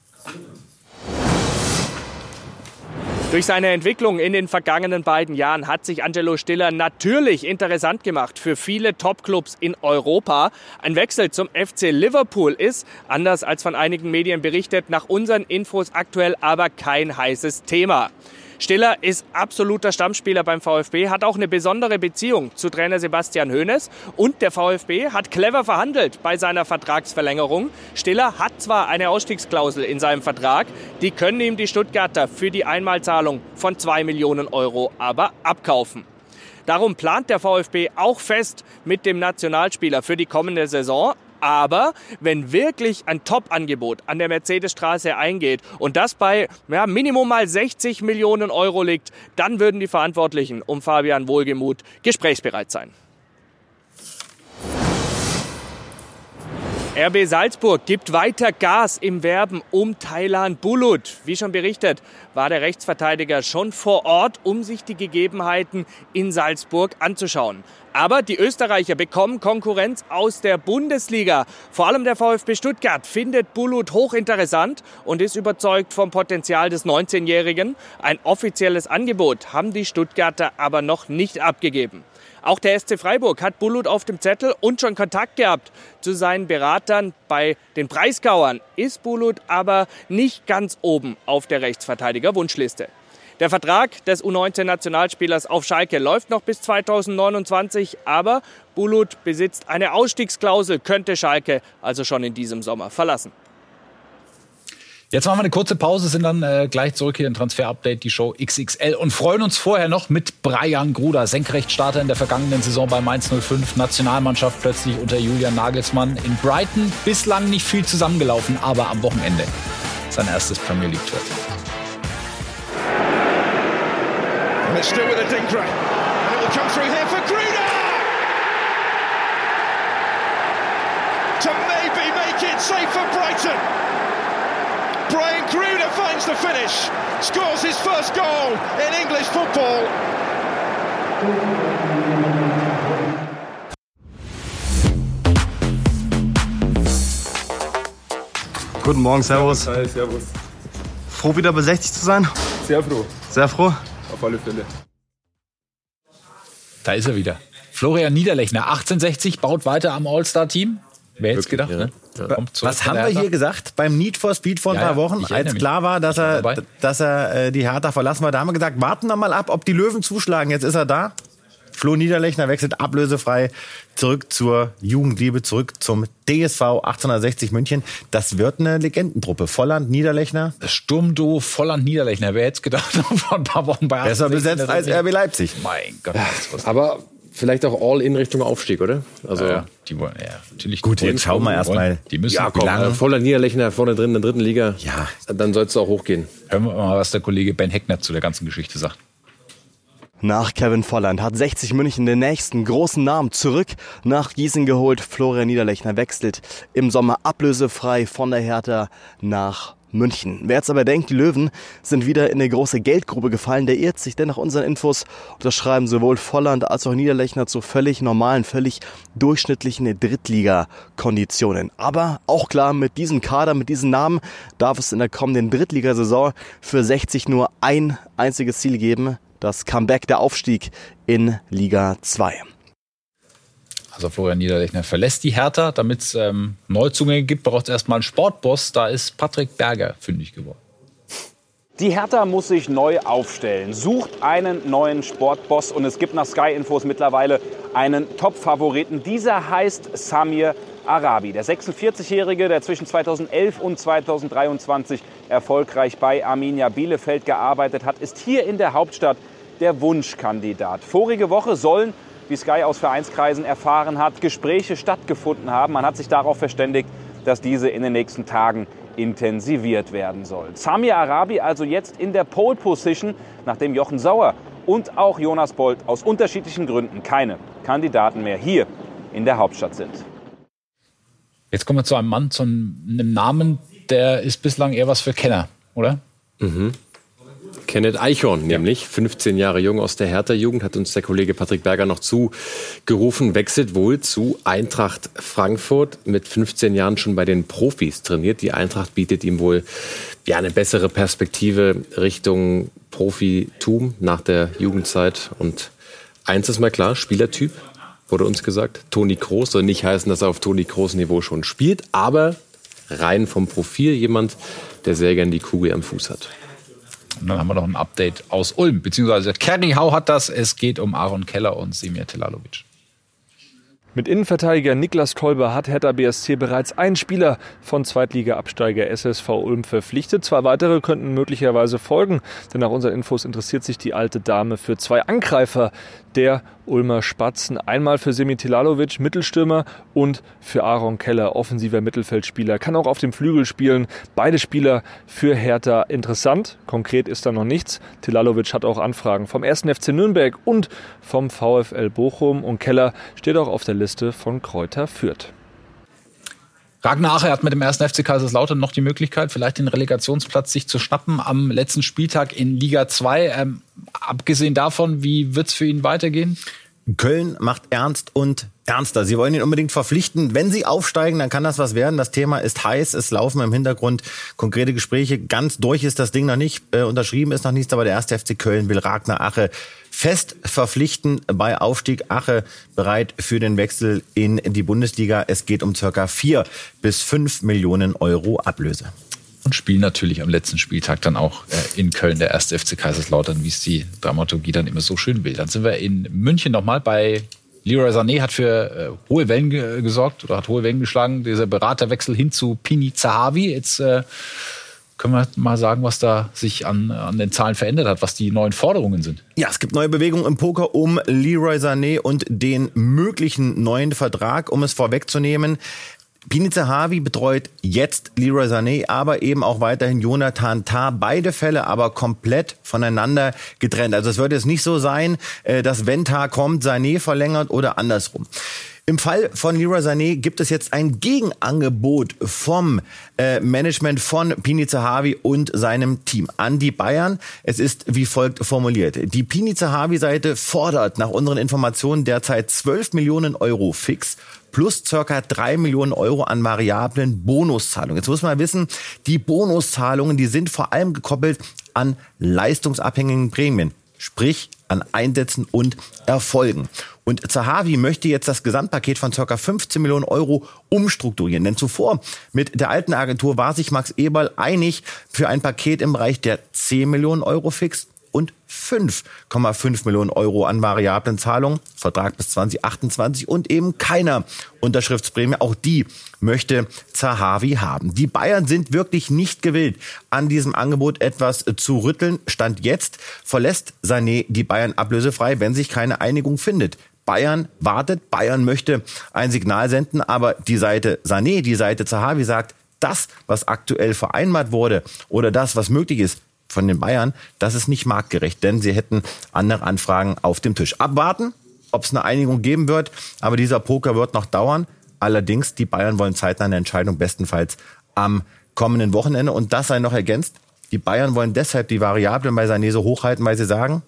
Speaker 16: Durch seine Entwicklung in den vergangenen beiden Jahren hat sich Angelo Stiller natürlich interessant gemacht für viele Topclubs in Europa. Ein Wechsel zum F C Liverpool ist, anders als von einigen Medien berichtet, nach unseren Infos aktuell aber kein heißes Thema. Stiller ist absoluter Stammspieler beim VfB, hat auch eine besondere Beziehung zu Trainer Sebastian Hoeneß und der VfB hat clever verhandelt bei seiner Vertragsverlängerung. Stiller hat zwar eine Ausstiegsklausel in seinem Vertrag, die können ihm die Stuttgarter für die Einmalzahlung von zwei Millionen Euro aber abkaufen. Darum plant der VfB auch fest mit dem Nationalspieler für die kommende Saison. Aber wenn wirklich ein Top-Angebot an der Mercedesstraße eingeht und das bei ja, Minimum mal sechzig Millionen Euro liegt, dann würden die Verantwortlichen um Fabian Wohlgemuth gesprächsbereit sein. R B Salzburg gibt weiter Gas im Werben um Taylan Bulut. Wie schon berichtet, war der Rechtsverteidiger schon vor Ort, um sich die Gegebenheiten in Salzburg anzuschauen. Aber die Österreicher bekommen Konkurrenz aus der Bundesliga. Vor allem der VfB Stuttgart findet Bulut hochinteressant und ist überzeugt vom Potenzial des neunzehnjährigen. Ein offizielles Angebot haben die Stuttgarter aber noch nicht abgegeben. Auch der S C Freiburg hat Bulut auf dem Zettel und schon Kontakt gehabt zu seinen Beratern. Bei den Breisgauern ist Bulut aber nicht ganz oben auf der Rechtsverteidiger-Wunschliste. Der Vertrag des U neunzehn Nationalspielers auf Schalke läuft noch bis zweitausendneunundzwanzig, aber Bulut besitzt eine Ausstiegsklausel, könnte Schalke also schon in diesem Sommer verlassen.
Speaker 3: Jetzt machen wir eine kurze Pause, sind dann äh, gleich zurück hier in Transfer-Update, die Show X X L und freuen uns vorher noch mit Brian Gruder, Senkrechtstarter in der vergangenen Saison bei Mainz null fünf, Nationalmannschaft plötzlich unter Julian Nagelsmann in Brighton. Bislang nicht viel zusammengelaufen, aber am Wochenende sein erstes Premier League-Tor.
Speaker 17: It's still with Adinkra, and it will come through here for Gruder to maybe make it safe for Brighton. Brian Gruder finds the finish, scores his first goal in English football.
Speaker 18: Guten Morgen, servus.
Speaker 19: Hi, servus.
Speaker 18: Froh, wieder bei sechzig zu sein?
Speaker 19: Sehr froh.
Speaker 18: Sehr froh?
Speaker 19: Auf alle Fälle.
Speaker 3: Da ist er wieder. Florian Niederlechner, achtzehnhundertsechzig, baut weiter am All-Star-Team. Wer hätte es gedacht, ne?
Speaker 5: Was haben wir hier gesagt beim Need for Speed vor ein
Speaker 3: Ja,
Speaker 5: paar
Speaker 3: ja,
Speaker 5: Wochen,
Speaker 3: ich
Speaker 5: als
Speaker 3: erinnere
Speaker 5: klar war, dass er, dass er äh, die Hertha verlassen war? Da haben wir gesagt, warten wir mal ab, ob die Löwen zuschlagen. Jetzt ist er da. Flo Niederlechner wechselt ablösefrei zurück zur Jugendliebe, zurück zum D S V achtzehnhundertsechzig München. Das wird eine Legendentruppe. Volland, Niederlechner.
Speaker 3: Das Sturmduo Volland, Niederlechner. Wer hätte es gedacht, vor ein paar Wochen bei
Speaker 5: Besser besetzt als R B Leipzig.
Speaker 3: Mein Gott. Was
Speaker 4: Aber vielleicht auch all in Richtung Aufstieg, oder? Also
Speaker 3: ja, ja, die wollen, ja, natürlich.
Speaker 5: Gut, jetzt schauen wir erstmal.
Speaker 3: Die müssen
Speaker 4: ja, komm, äh, voller Niederlechner vorne drin in der dritten Liga.
Speaker 5: Ja.
Speaker 4: Dann soll es auch hochgehen.
Speaker 3: Hören wir mal, was der Kollege Ben Heckner zu der ganzen Geschichte sagt.
Speaker 10: Nach Kevin Volland hat sechzig München den nächsten großen Namen zurück nach Gießen geholt. Florian Niederlechner wechselt im Sommer ablösefrei von der Hertha nach München. Wer jetzt aber denkt, die Löwen sind wieder in eine große Geldgrube gefallen, der irrt sich, denn nach unseren Infos unterschreiben sowohl Volland als auch Niederlechner zu völlig normalen, völlig durchschnittlichen Drittliga-Konditionen. Aber auch klar, mit diesem Kader, mit diesem Namen darf es in der kommenden Drittligasaison für sechzig nur ein einziges Ziel geben: das Comeback, der Aufstieg in Liga zwei.
Speaker 3: Also Florian Niederlechner verlässt die Hertha. Damit es ähm, Neuzugänge gibt, braucht es erstmal einen Sportboss. Da ist Patrick Berger fündig geworden.
Speaker 15: Die Hertha muss sich neu aufstellen, sucht einen neuen Sportboss und es gibt nach Sky-Infos mittlerweile einen Top-Favoriten. Dieser heißt Samir Arabi. Der sechsundvierzigjährige, der zwischen zweitausendelf und zweitausenddreiundzwanzig erfolgreich bei Arminia Bielefeld gearbeitet hat, ist hier in der Hauptstadt der Wunschkandidat. Vorige Woche sollen, wie Sky aus Vereinskreisen erfahren hat, Gespräche stattgefunden haben. Man hat sich darauf verständigt, dass diese in den nächsten Tagen intensiviert werden sollen. Samir Arabi also jetzt in der Pole Position, nachdem Jochen Sauer und auch Jonas Bolt aus unterschiedlichen Gründen keine Kandidaten mehr hier in der Hauptstadt sind.
Speaker 3: Jetzt kommen wir zu einem Mann, zu einem Namen, der ist bislang eher was für Kenner, oder?
Speaker 4: Mhm. Kenneth Eichhorn, nämlich fünfzehn Jahre jung aus der Hertha-Jugend, hat uns der Kollege Patrick Berger noch zugerufen, wechselt wohl zu Eintracht Frankfurt, mit fünfzehn Jahren schon bei den Profis trainiert. Die Eintracht bietet ihm wohl ja, eine bessere Perspektive Richtung Profitum nach der Jugendzeit. Und eins ist mal klar, Spielertyp, wurde uns gesagt, Toni Kroos, soll nicht heißen, dass er auf Toni Kroos Niveau schon spielt, aber rein vom Profil jemand, der sehr gern die Kugel am Fuß hat.
Speaker 3: Und dann haben wir noch ein Update aus Ulm, beziehungsweise Kerry Hau hat das. Es geht um Aaron Keller und Semir Telalovic.
Speaker 13: Mit Innenverteidiger Niklas Kolber hat Hertha B S C bereits einen Spieler von Zweitliga-Absteiger S S V Ulm verpflichtet. Zwei weitere könnten möglicherweise folgen, denn nach unseren Infos interessiert sich die alte Dame für zwei Angreifer der Ulmer Spatzen. Einmal für Semir Telalovic, Mittelstürmer, und für Aaron Keller, offensiver Mittelfeldspieler. Kann auch auf dem Flügel spielen. Beide Spieler für Hertha interessant. Konkret ist da noch nichts. Telalovic hat auch Anfragen vom ersten F C Nürnberg und vom VfL Bochum. Und Keller steht auch auf der Liste von Kräuter Fürth.
Speaker 3: Ragnar Ache hat mit dem ersten F C Kaiserslautern noch die Möglichkeit, vielleicht den Relegationsplatz sich zu schnappen am letzten Spieltag in Liga zwei. Ähm, abgesehen davon, wie wird's für ihn weitergehen?
Speaker 5: Köln macht ernst und ernster. Sie wollen ihn unbedingt verpflichten. Wenn sie aufsteigen, dann kann das was werden. Das Thema ist heiß. Es laufen im Hintergrund konkrete Gespräche. Ganz durch ist das Ding noch nicht. Äh, unterschrieben ist noch nichts, aber der erste F C Köln will Ragnar Ache fest verpflichten bei Aufstieg. Ache bereit für den Wechsel in die Bundesliga. Es geht um circa vier bis fünf Millionen Euro Ablöse.
Speaker 3: Und spielen natürlich am letzten Spieltag dann auch äh, in Köln der erste F C Kaiserslautern, wie es die Dramaturgie dann immer so schön will. Dann sind wir in München nochmal bei Leroy Sané, hat für äh, hohe Wellen ge- gesorgt oder hat hohe Wellen geschlagen. Dieser Beraterwechsel hin zu Pini Zahavi. Jetzt äh, Können wir mal sagen, was da sich an, an den Zahlen verändert hat, was die neuen Forderungen sind?
Speaker 5: Ja, es gibt neue Bewegungen im Poker um Leroy Sané und den möglichen neuen Vertrag. Um es vorwegzunehmen, Pini Zahavi betreut jetzt Leroy Sané, aber eben auch weiterhin Jonathan Tah. Beide Fälle aber komplett voneinander getrennt. Also es wird jetzt nicht so sein, dass wenn Tah kommt, Sané verlängert oder andersrum. Im Fall von Leroy Sané gibt es jetzt ein Gegenangebot vom äh, Management von Pini Zahavi und seinem Team an die Bayern. Es ist wie folgt formuliert. Die Pini Zahavi-Seite fordert nach unseren Informationen derzeit zwölf Millionen Euro fix plus circa drei Millionen Euro an variablen Bonuszahlungen. Jetzt muss man wissen, die Bonuszahlungen, die sind vor allem gekoppelt an leistungsabhängigen Prämien. Sprich an Einsätzen und Erfolgen. Und Zahavi möchte jetzt das Gesamtpaket von ca. fünfzehn Millionen Euro umstrukturieren. Denn zuvor mit der alten Agentur war sich Max Eberl einig für ein Paket im Bereich der zehn Millionen Euro fix und fünf Komma fünf Millionen Euro an variablen Zahlungen, Vertrag bis zwanzig achtundzwanzig und eben keiner Unterschriftsprämie. Auch die möchte Zahavi haben. Die Bayern sind wirklich nicht gewillt, an diesem Angebot etwas zu rütteln. Stand jetzt verlässt Sané die Bayern ablösefrei, wenn sich keine Einigung findet. Bayern wartet, Bayern möchte ein Signal senden, aber die Seite Sané, die Seite Zahavi sagt, das, was aktuell vereinbart wurde oder das, was möglich ist, von den Bayern, das ist nicht marktgerecht, denn sie hätten andere Anfragen auf dem Tisch. Abwarten, ob es eine Einigung geben wird, aber dieser Poker wird noch dauern. Allerdings, die Bayern wollen zeitnah eine Entscheidung, bestenfalls am kommenden Wochenende. Und das sei noch ergänzt, die Bayern wollen deshalb die Variablen bei Sané so hochhalten, weil sie sagen,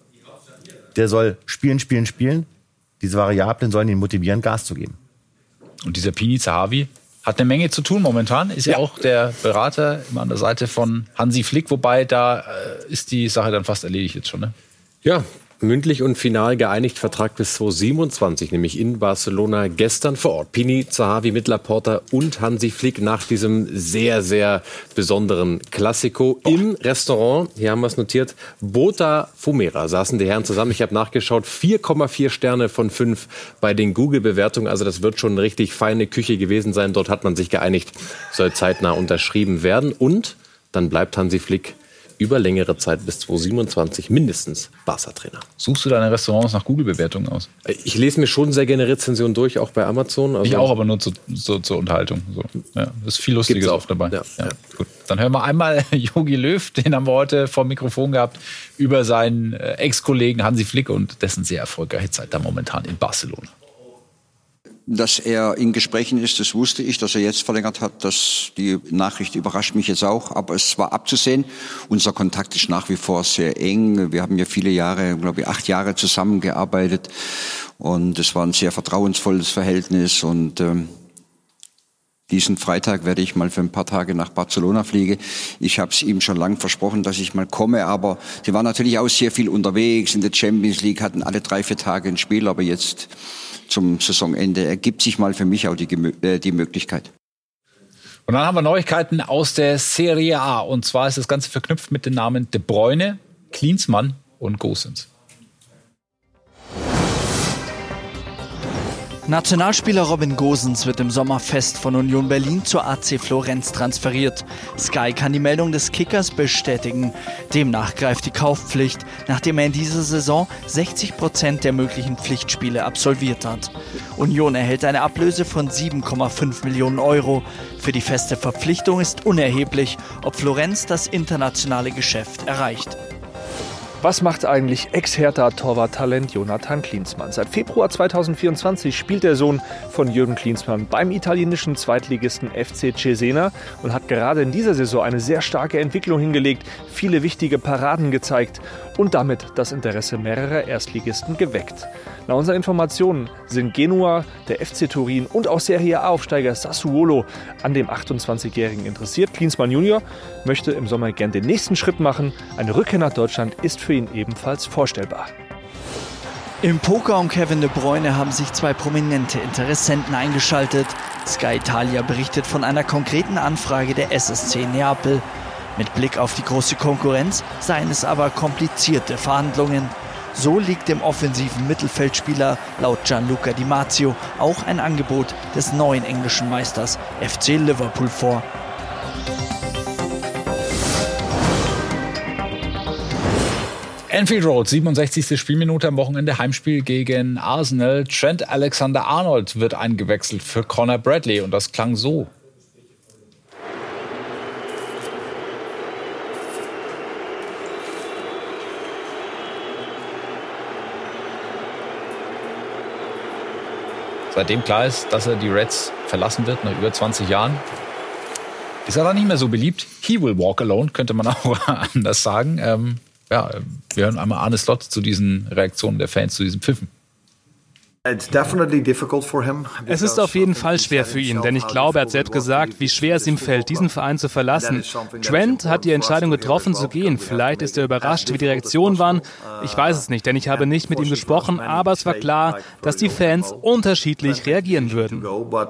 Speaker 5: der soll spielen, spielen, spielen. Diese Variablen sollen ihn motivieren, Gas zu geben.
Speaker 3: Und dieser Pini Zahavi hat eine Menge zu tun momentan, ist ja, ja auch der Berater immer an der Seite von Hansi Flick, wobei da äh, ist die Sache dann fast erledigt jetzt schon, ne?
Speaker 4: Ja, mündlich und final geeinigt, Vertrag bis zweitausendsiebenundzwanzig, nämlich in Barcelona gestern vor Ort. Pini Zahavi mit Laporta und Hansi Flick nach diesem sehr, sehr besonderen Klassiko oh. im Restaurant, hier haben wir es notiert, Bota Fumera saßen die Herren zusammen. Ich habe nachgeschaut, vier Komma vier Sterne von fünf bei den Google-Bewertungen. Also das wird schon eine richtig feine Küche gewesen sein. Dort hat man sich geeinigt, soll zeitnah unterschrieben werden. Und dann bleibt Hansi Flick über längere Zeit bis zweitausendsiebenundzwanzig mindestens Barca-Trainer.
Speaker 3: Suchst du deine Restaurants nach Google-Bewertungen aus?
Speaker 4: Ich lese mir schon sehr gerne Rezensionen durch, auch bei Amazon. Also
Speaker 3: ich auch, aber nur zu, zu, zur Unterhaltung. So. Ja, das ist viel Lustiges auch dabei. Ja, ja. Ja, gut. Dann hören wir einmal Jogi Löw, den haben wir heute vor dem Mikrofon gehabt, über seinen Ex-Kollegen Hansi Flick und dessen sehr erfolgreiche Zeit da momentan in Barcelona.
Speaker 19: Dass er in Gesprächen ist, das wusste ich. Dass er jetzt verlängert hat, das, die Nachricht überrascht mich jetzt auch. Aber es war abzusehen. Unser Kontakt ist nach wie vor sehr eng. Wir haben ja viele Jahre, glaube ich, acht Jahre zusammengearbeitet. Und es war ein sehr vertrauensvolles Verhältnis. Und ähm, diesen Freitag werde ich mal für ein paar Tage nach Barcelona fliegen. Ich habe es ihm schon lang versprochen, dass ich mal komme. Aber sie waren natürlich auch sehr viel unterwegs in der Champions League, hatten alle drei, vier Tage ein Spiel. Aber jetzt zum Saisonende ergibt sich mal für mich auch die, äh, die Möglichkeit.
Speaker 3: Und dann haben wir Neuigkeiten aus der Serie A. Und zwar ist das Ganze verknüpft mit den Namen De Bruyne, Klinsmann und Gosens.
Speaker 20: Nationalspieler Robin Gosens wird im Sommer fest von Union Berlin zur A C Florenz transferiert. Sky kann die Meldung des Kickers bestätigen. Demnach greift die Kaufpflicht, nachdem er in dieser Saison sechzig Prozent der möglichen Pflichtspiele absolviert hat. Union erhält eine Ablöse von sieben Komma fünf Millionen Euro. Für die feste Verpflichtung ist unerheblich, ob Florenz das internationale Geschäft erreicht.
Speaker 16: Was macht eigentlich Ex-Hertha-Torwart-Talent Jonathan Klinsmann? Seit Februar zweitausendvierundzwanzig spielt der Sohn von Jürgen Klinsmann beim italienischen Zweitligisten F C Cesena und hat gerade in dieser Saison eine sehr starke Entwicklung hingelegt, viele wichtige Paraden gezeigt und damit das Interesse mehrerer Erstligisten geweckt. Nach unseren Informationen sind Genua, der F C Turin und auch Serie A-Aufsteiger Sassuolo an dem achtundzwanzigjährigen interessiert. Klinsmann Junior möchte im Sommer gern den nächsten Schritt machen. Eine Rückkehr nach Deutschland ist für ihn ebenfalls vorstellbar.
Speaker 20: Im Poker um Kevin De Bruyne haben sich zwei prominente Interessenten eingeschaltet. Sky Italia berichtet von einer konkreten Anfrage der S S C Neapel. Mit Blick auf die große Konkurrenz seien es aber komplizierte Verhandlungen. So liegt dem offensiven Mittelfeldspieler laut Gianluca Di Marzio auch ein Angebot des neuen englischen Meisters F C Liverpool vor.
Speaker 3: Anfield Road, siebenundsechzigste Spielminute am Wochenende, Heimspiel gegen Arsenal. Trent Alexander-Arnold wird eingewechselt für Conor Bradley und das klang so. Seitdem klar ist, dass er die Reds verlassen wird, nach über zwanzig Jahren, ist er dann nicht mehr so beliebt. He will walk alone, könnte man auch anders sagen. Ähm, ja, wir hören einmal Arne Slot zu diesen Reaktionen der Fans, zu diesen Pfiffen.
Speaker 13: Es ist auf jeden Fall schwer für ihn, denn ich glaube, er hat selbst gesagt, wie schwer es ihm fällt, diesen Verein zu verlassen. Trent hat die Entscheidung getroffen zu gehen. Vielleicht ist er überrascht, wie die Reaktionen waren. Ich weiß es nicht, denn ich habe nicht mit ihm gesprochen, aber es war klar, dass die Fans unterschiedlich reagieren würden.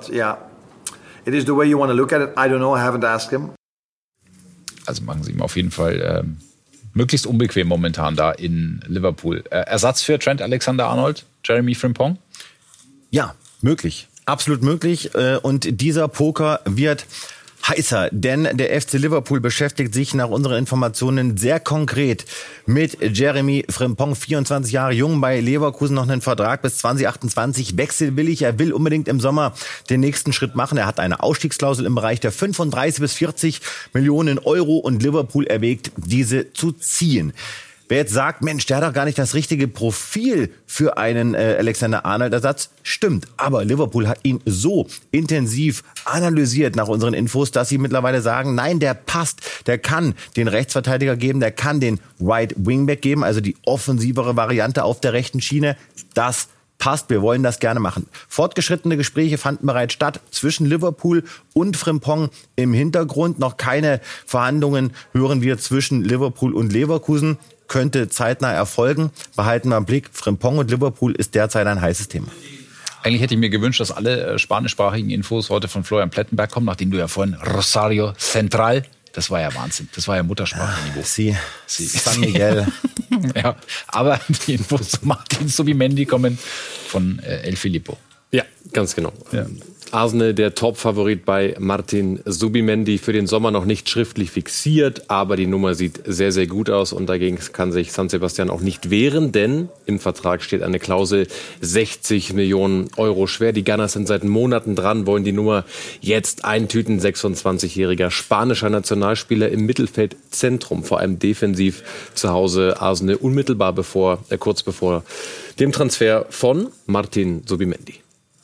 Speaker 3: Also machen sie ihm auf jeden Fall ähm, möglichst unbequem momentan da in Liverpool. Äh, Ersatz für Trent Alexander-Arnold, Jeremy Frimpong?
Speaker 5: Ja, möglich. Absolut möglich. Und dieser Poker wird heißer, denn der F C Liverpool beschäftigt sich nach unseren Informationen sehr konkret mit Jeremy Frimpong, vierundzwanzig Jahre jung, bei Leverkusen noch einen Vertrag bis zwanzig achtundzwanzig, wechselwillig. Er will unbedingt im Sommer den nächsten Schritt machen. Er hat eine Ausstiegsklausel im Bereich der fünfunddreißig bis vierzig Millionen Euro und Liverpool erwägt, diese zu ziehen. Wer jetzt sagt, Mensch, der hat doch gar nicht das richtige Profil für einen äh, Alexander-Arnold-Ersatz, stimmt. Aber Liverpool hat ihn so intensiv analysiert nach unseren Infos, dass sie mittlerweile sagen, nein, der passt, der kann den Rechtsverteidiger geben, der kann den Right Wingback geben, also die offensivere Variante auf der rechten Schiene. Das passt, wir wollen das gerne machen. Fortgeschrittene Gespräche fanden bereits statt zwischen Liverpool und Frimpong. Im Hintergrund noch keine Verhandlungen hören wir zwischen Liverpool und Leverkusen. Könnte zeitnah erfolgen. Behalten wir im Blick, Frimpong und Liverpool ist derzeit ein heißes Thema.
Speaker 3: Eigentlich hätte ich mir gewünscht, dass alle spanischsprachigen Infos heute von Florian Plettenberg kommen, nachdem du ja vorhin Rosario Central, das war ja Wahnsinn, das war ja Muttersprachenniveau.
Speaker 5: Ah, sí, sí. San Miguel.
Speaker 3: Ja, aber die Infos zu Martin Zubimendi kommen von äh, El Filippo.
Speaker 4: Ja, ganz genau.
Speaker 3: Ja.
Speaker 4: Arsenal, der Top-Favorit bei Martin Zubimendi, für den Sommer noch nicht schriftlich fixiert, aber die Nummer sieht sehr, sehr gut aus und dagegen kann sich San Sebastian auch nicht wehren, denn im Vertrag steht eine Klausel sechzig Millionen Euro schwer. Die Gunners sind seit Monaten dran, wollen die Nummer jetzt eintüten. sechsundzwanzigjähriger spanischer Nationalspieler im Mittelfeldzentrum, vor allem defensiv zu Hause Arsenal, unmittelbar bevor, äh, kurz bevor dem Transfer von Martin Zubimendi.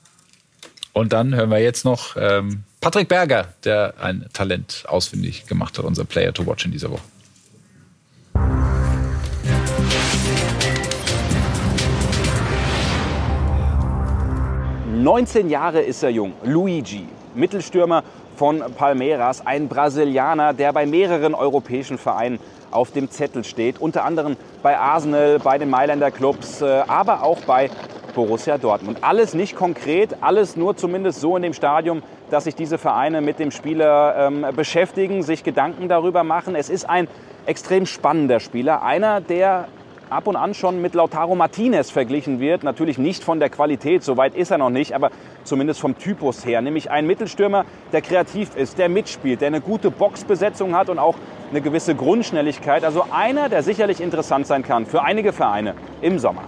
Speaker 3: Und dann hören wir jetzt noch ähm, Patrick Berger, der ein Talent ausfindig gemacht hat, unser Player to watch in dieser Woche.
Speaker 15: neunzehn Jahre ist er jung. Luigi, Mittelstürmer von Palmeiras, ein Brasilianer, der bei mehreren europäischen Vereinen auf dem Zettel steht. Unter anderem bei Arsenal, bei den Mailänder Clubs, aber auch bei Borussia Dortmund. Alles nicht konkret, alles nur zumindest so in dem Stadium, dass sich diese Vereine mit dem Spieler ähm, beschäftigen, sich Gedanken darüber machen. Es ist ein extrem spannender Spieler, einer, der ab und an schon mit Lautaro Martinez verglichen wird. Natürlich nicht von der Qualität, so weit ist er noch nicht, aber zumindest vom Typus her. Nämlich ein Mittelstürmer, der kreativ ist, der mitspielt, der eine gute Boxbesetzung hat und auch eine gewisse Grundschnelligkeit. Also einer, der sicherlich interessant sein kann für einige Vereine im Sommer.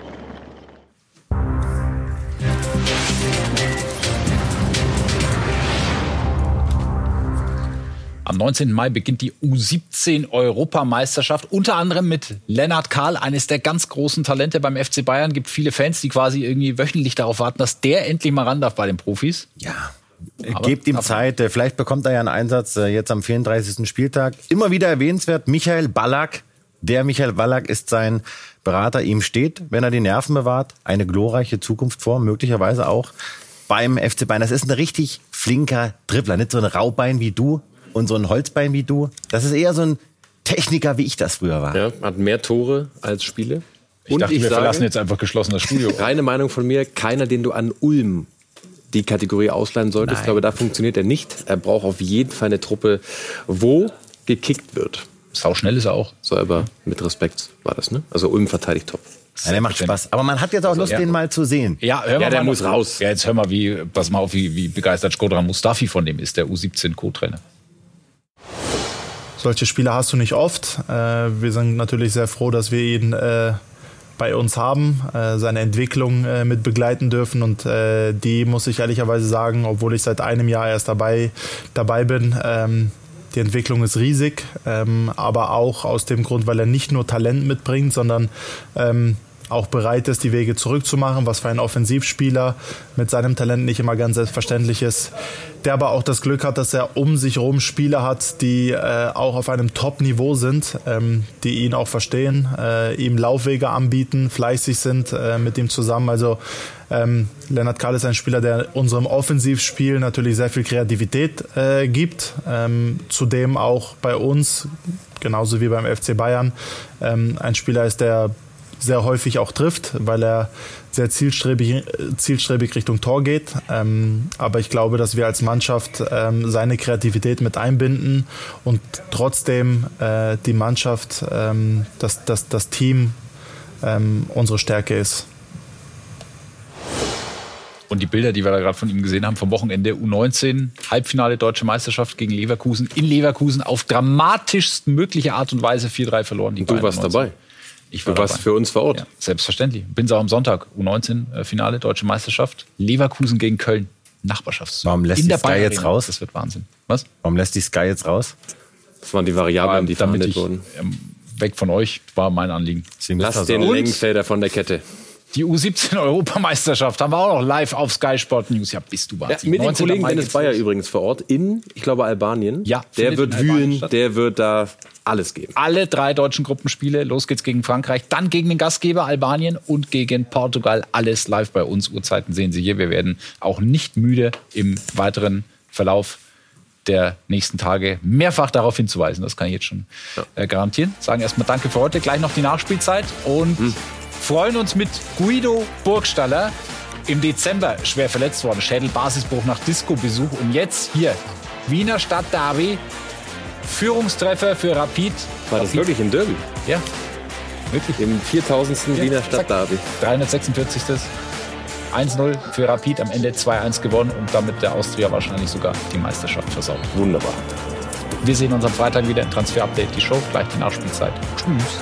Speaker 3: Am neunzehnten Mai beginnt die U siebzehn-Europameisterschaft, unter anderem mit Lennart Kahl, eines der ganz großen Talente beim F C Bayern. Gibt viele Fans, die quasi irgendwie wöchentlich darauf warten, dass der endlich mal ran darf bei den Profis.
Speaker 5: Ja, aber, gebt ihm Zeit. Vielleicht bekommt er ja einen Einsatz jetzt am vierunddreißigsten Spieltag. Immer wieder erwähnenswert, Michael Ballack. Der Michael Ballack ist sein Berater. Ihm steht, wenn er die Nerven bewahrt, eine glorreiche Zukunft vor, möglicherweise auch beim F C Bayern. Das ist ein richtig flinker Dribbler, nicht so ein Raubein wie du und so ein Holzbein wie du. Das ist eher so ein Techniker, wie ich das früher war.
Speaker 4: Ja, hat mehr Tore als Spiele.
Speaker 3: Ich und dachte, ich wir sage, verlassen jetzt einfach geschlossen das Studio.
Speaker 4: Reine Meinung von mir, keiner, den du an Ulm die Kategorie ausleihen solltest. Nein. Ich glaube, da funktioniert er nicht. Er braucht auf jeden Fall eine Truppe, wo gekickt wird.
Speaker 3: Sau schnell ist er auch.
Speaker 4: So, aber mit Respekt war das, ne? Also Ulm verteidigt top.
Speaker 5: Ja, der macht Spaß. Aber man hat jetzt auch Lust, also, ja. den mal zu sehen.
Speaker 3: Ja, hör mal
Speaker 4: ja der
Speaker 3: mal
Speaker 4: muss
Speaker 3: noch.
Speaker 4: raus.
Speaker 3: Ja, jetzt hör mal, wie, pass mal auf, wie, wie begeistert Shkodran Mustafi von dem ist, der U siebzehn Co-Trainer.
Speaker 21: solche Spieler hast du nicht oft. Äh, wir sind natürlich sehr froh, dass wir ihn äh, bei uns haben, äh, seine Entwicklung äh, mit begleiten dürfen und äh, die muss ich ehrlicherweise sagen, obwohl ich seit einem Jahr erst dabei, dabei bin, ähm, die Entwicklung ist riesig, ähm, aber auch aus dem Grund, weil er nicht nur Talent mitbringt, sondern ähm, auch bereit ist, die Wege zurückzumachen, was für einen Offensivspieler mit seinem Talent nicht immer ganz selbstverständlich ist. Der aber auch das Glück hat, dass er um sich herum Spieler hat, die äh, auch auf einem Top-Niveau sind, ähm, die ihn auch verstehen, äh, ihm Laufwege anbieten, fleißig sind äh, mit ihm zusammen. Also ähm, Lennart Kahl ist ein Spieler, der unserem Offensivspiel natürlich sehr viel Kreativität äh, gibt. Ähm, zudem auch bei uns, genauso wie beim F C Bayern, ähm, ein Spieler ist, der sehr häufig auch trifft, weil er sehr zielstrebig, zielstrebig Richtung Tor geht. Ähm, aber ich glaube, dass wir als Mannschaft ähm, seine Kreativität mit einbinden und trotzdem äh, die Mannschaft, ähm, das, das, das Team ähm, unsere Stärke ist.
Speaker 3: Und die Bilder, die wir da gerade von ihm gesehen haben, vom Wochenende U neunzehn, Halbfinale Deutsche Meisterschaft gegen Leverkusen, in Leverkusen auf dramatischst mögliche Art und Weise vier drei verloren. Die
Speaker 4: du warst dabei.
Speaker 3: Ich war
Speaker 4: du warst
Speaker 3: dabei.
Speaker 4: Für uns vor Ort.
Speaker 3: Ja, selbstverständlich. Bin's auch am Sonntag. U neunzehn äh, Finale, Deutsche Meisterschaft. Leverkusen gegen Köln. Nachbarschaftszug.
Speaker 5: Warum lässt
Speaker 3: in
Speaker 5: die
Speaker 3: der
Speaker 5: Sky
Speaker 3: Bayern
Speaker 5: jetzt
Speaker 3: Arena.
Speaker 5: raus?
Speaker 3: Das wird Wahnsinn. Was?
Speaker 5: Warum lässt die Sky jetzt raus?
Speaker 4: Das waren die Variablen, die
Speaker 3: damit
Speaker 4: verhandelt
Speaker 3: ich,
Speaker 4: wurden.
Speaker 3: Ähm, weg von euch war mein Anliegen.
Speaker 4: Lass den
Speaker 3: Und
Speaker 4: Längenfelder von der Kette.
Speaker 3: die U siebzehn Europameisterschaft haben wir auch noch live auf Sky Sport News. Ja, bist du wahnsinnig.
Speaker 4: Ja, mit dem Kollegen
Speaker 3: Mai
Speaker 4: Dennis
Speaker 3: geht's
Speaker 4: Bayer
Speaker 3: los.
Speaker 4: übrigens vor Ort in, ich glaube, Albanien.
Speaker 3: Ja,
Speaker 4: der
Speaker 3: findet
Speaker 4: wird
Speaker 3: in Albanien
Speaker 4: wühlen,
Speaker 3: statt.
Speaker 4: der wird da alles geben.
Speaker 3: Alle drei deutschen Gruppenspiele. Los geht's gegen Frankreich, dann gegen den Gastgeber Albanien und gegen Portugal. Alles live bei uns. Uhrzeiten sehen Sie hier. Wir werden auch nicht müde, im weiteren Verlauf der nächsten Tage mehrfach darauf hinzuweisen. Das kann ich jetzt schon äh, garantieren. Sagen erstmal Danke für heute. Gleich noch die Nachspielzeit und hm. freuen uns mit Guido Burgstaller. Im Dezember schwer verletzt worden. Schädelbasisbruch nach Disco-Besuch. Und jetzt hier Wiener Stadtderby. Führungstreffer für Rapid.
Speaker 4: War das
Speaker 3: Rapid.
Speaker 4: wirklich im Derby?
Speaker 3: Ja, wirklich.
Speaker 4: Im viertausendsten
Speaker 3: Ja,
Speaker 4: Wiener
Speaker 3: zack.
Speaker 4: Stadtderby.
Speaker 3: dreihundertsechsundvierzig. eins null für Rapid, am Ende zwei eins gewonnen und damit der Austria wahrscheinlich sogar die Meisterschaft versaut.
Speaker 4: Wunderbar.
Speaker 3: Wir sehen uns am Freitag wieder in Transfer Update, die Show, gleich die Nachspielzeit. Tschüss.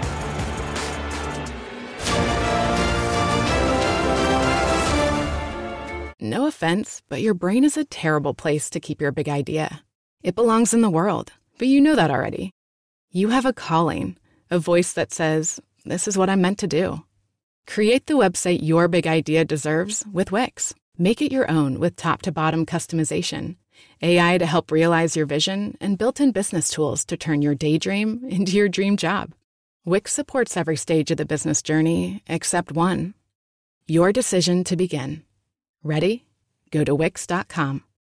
Speaker 1: No offense, but your brain is a terrible place to keep your big idea. It belongs in the world, but you know that already. You have a calling, a voice that says, this is what I'm meant to do. Create the website your big idea deserves with Wix. Make it your own with top-to-bottom customization, A I to help realize your vision, and built-in business tools to turn your daydream into your dream job. Wix supports every stage of the business journey except one. Your decision to begin. Ready? Go to wix dot com.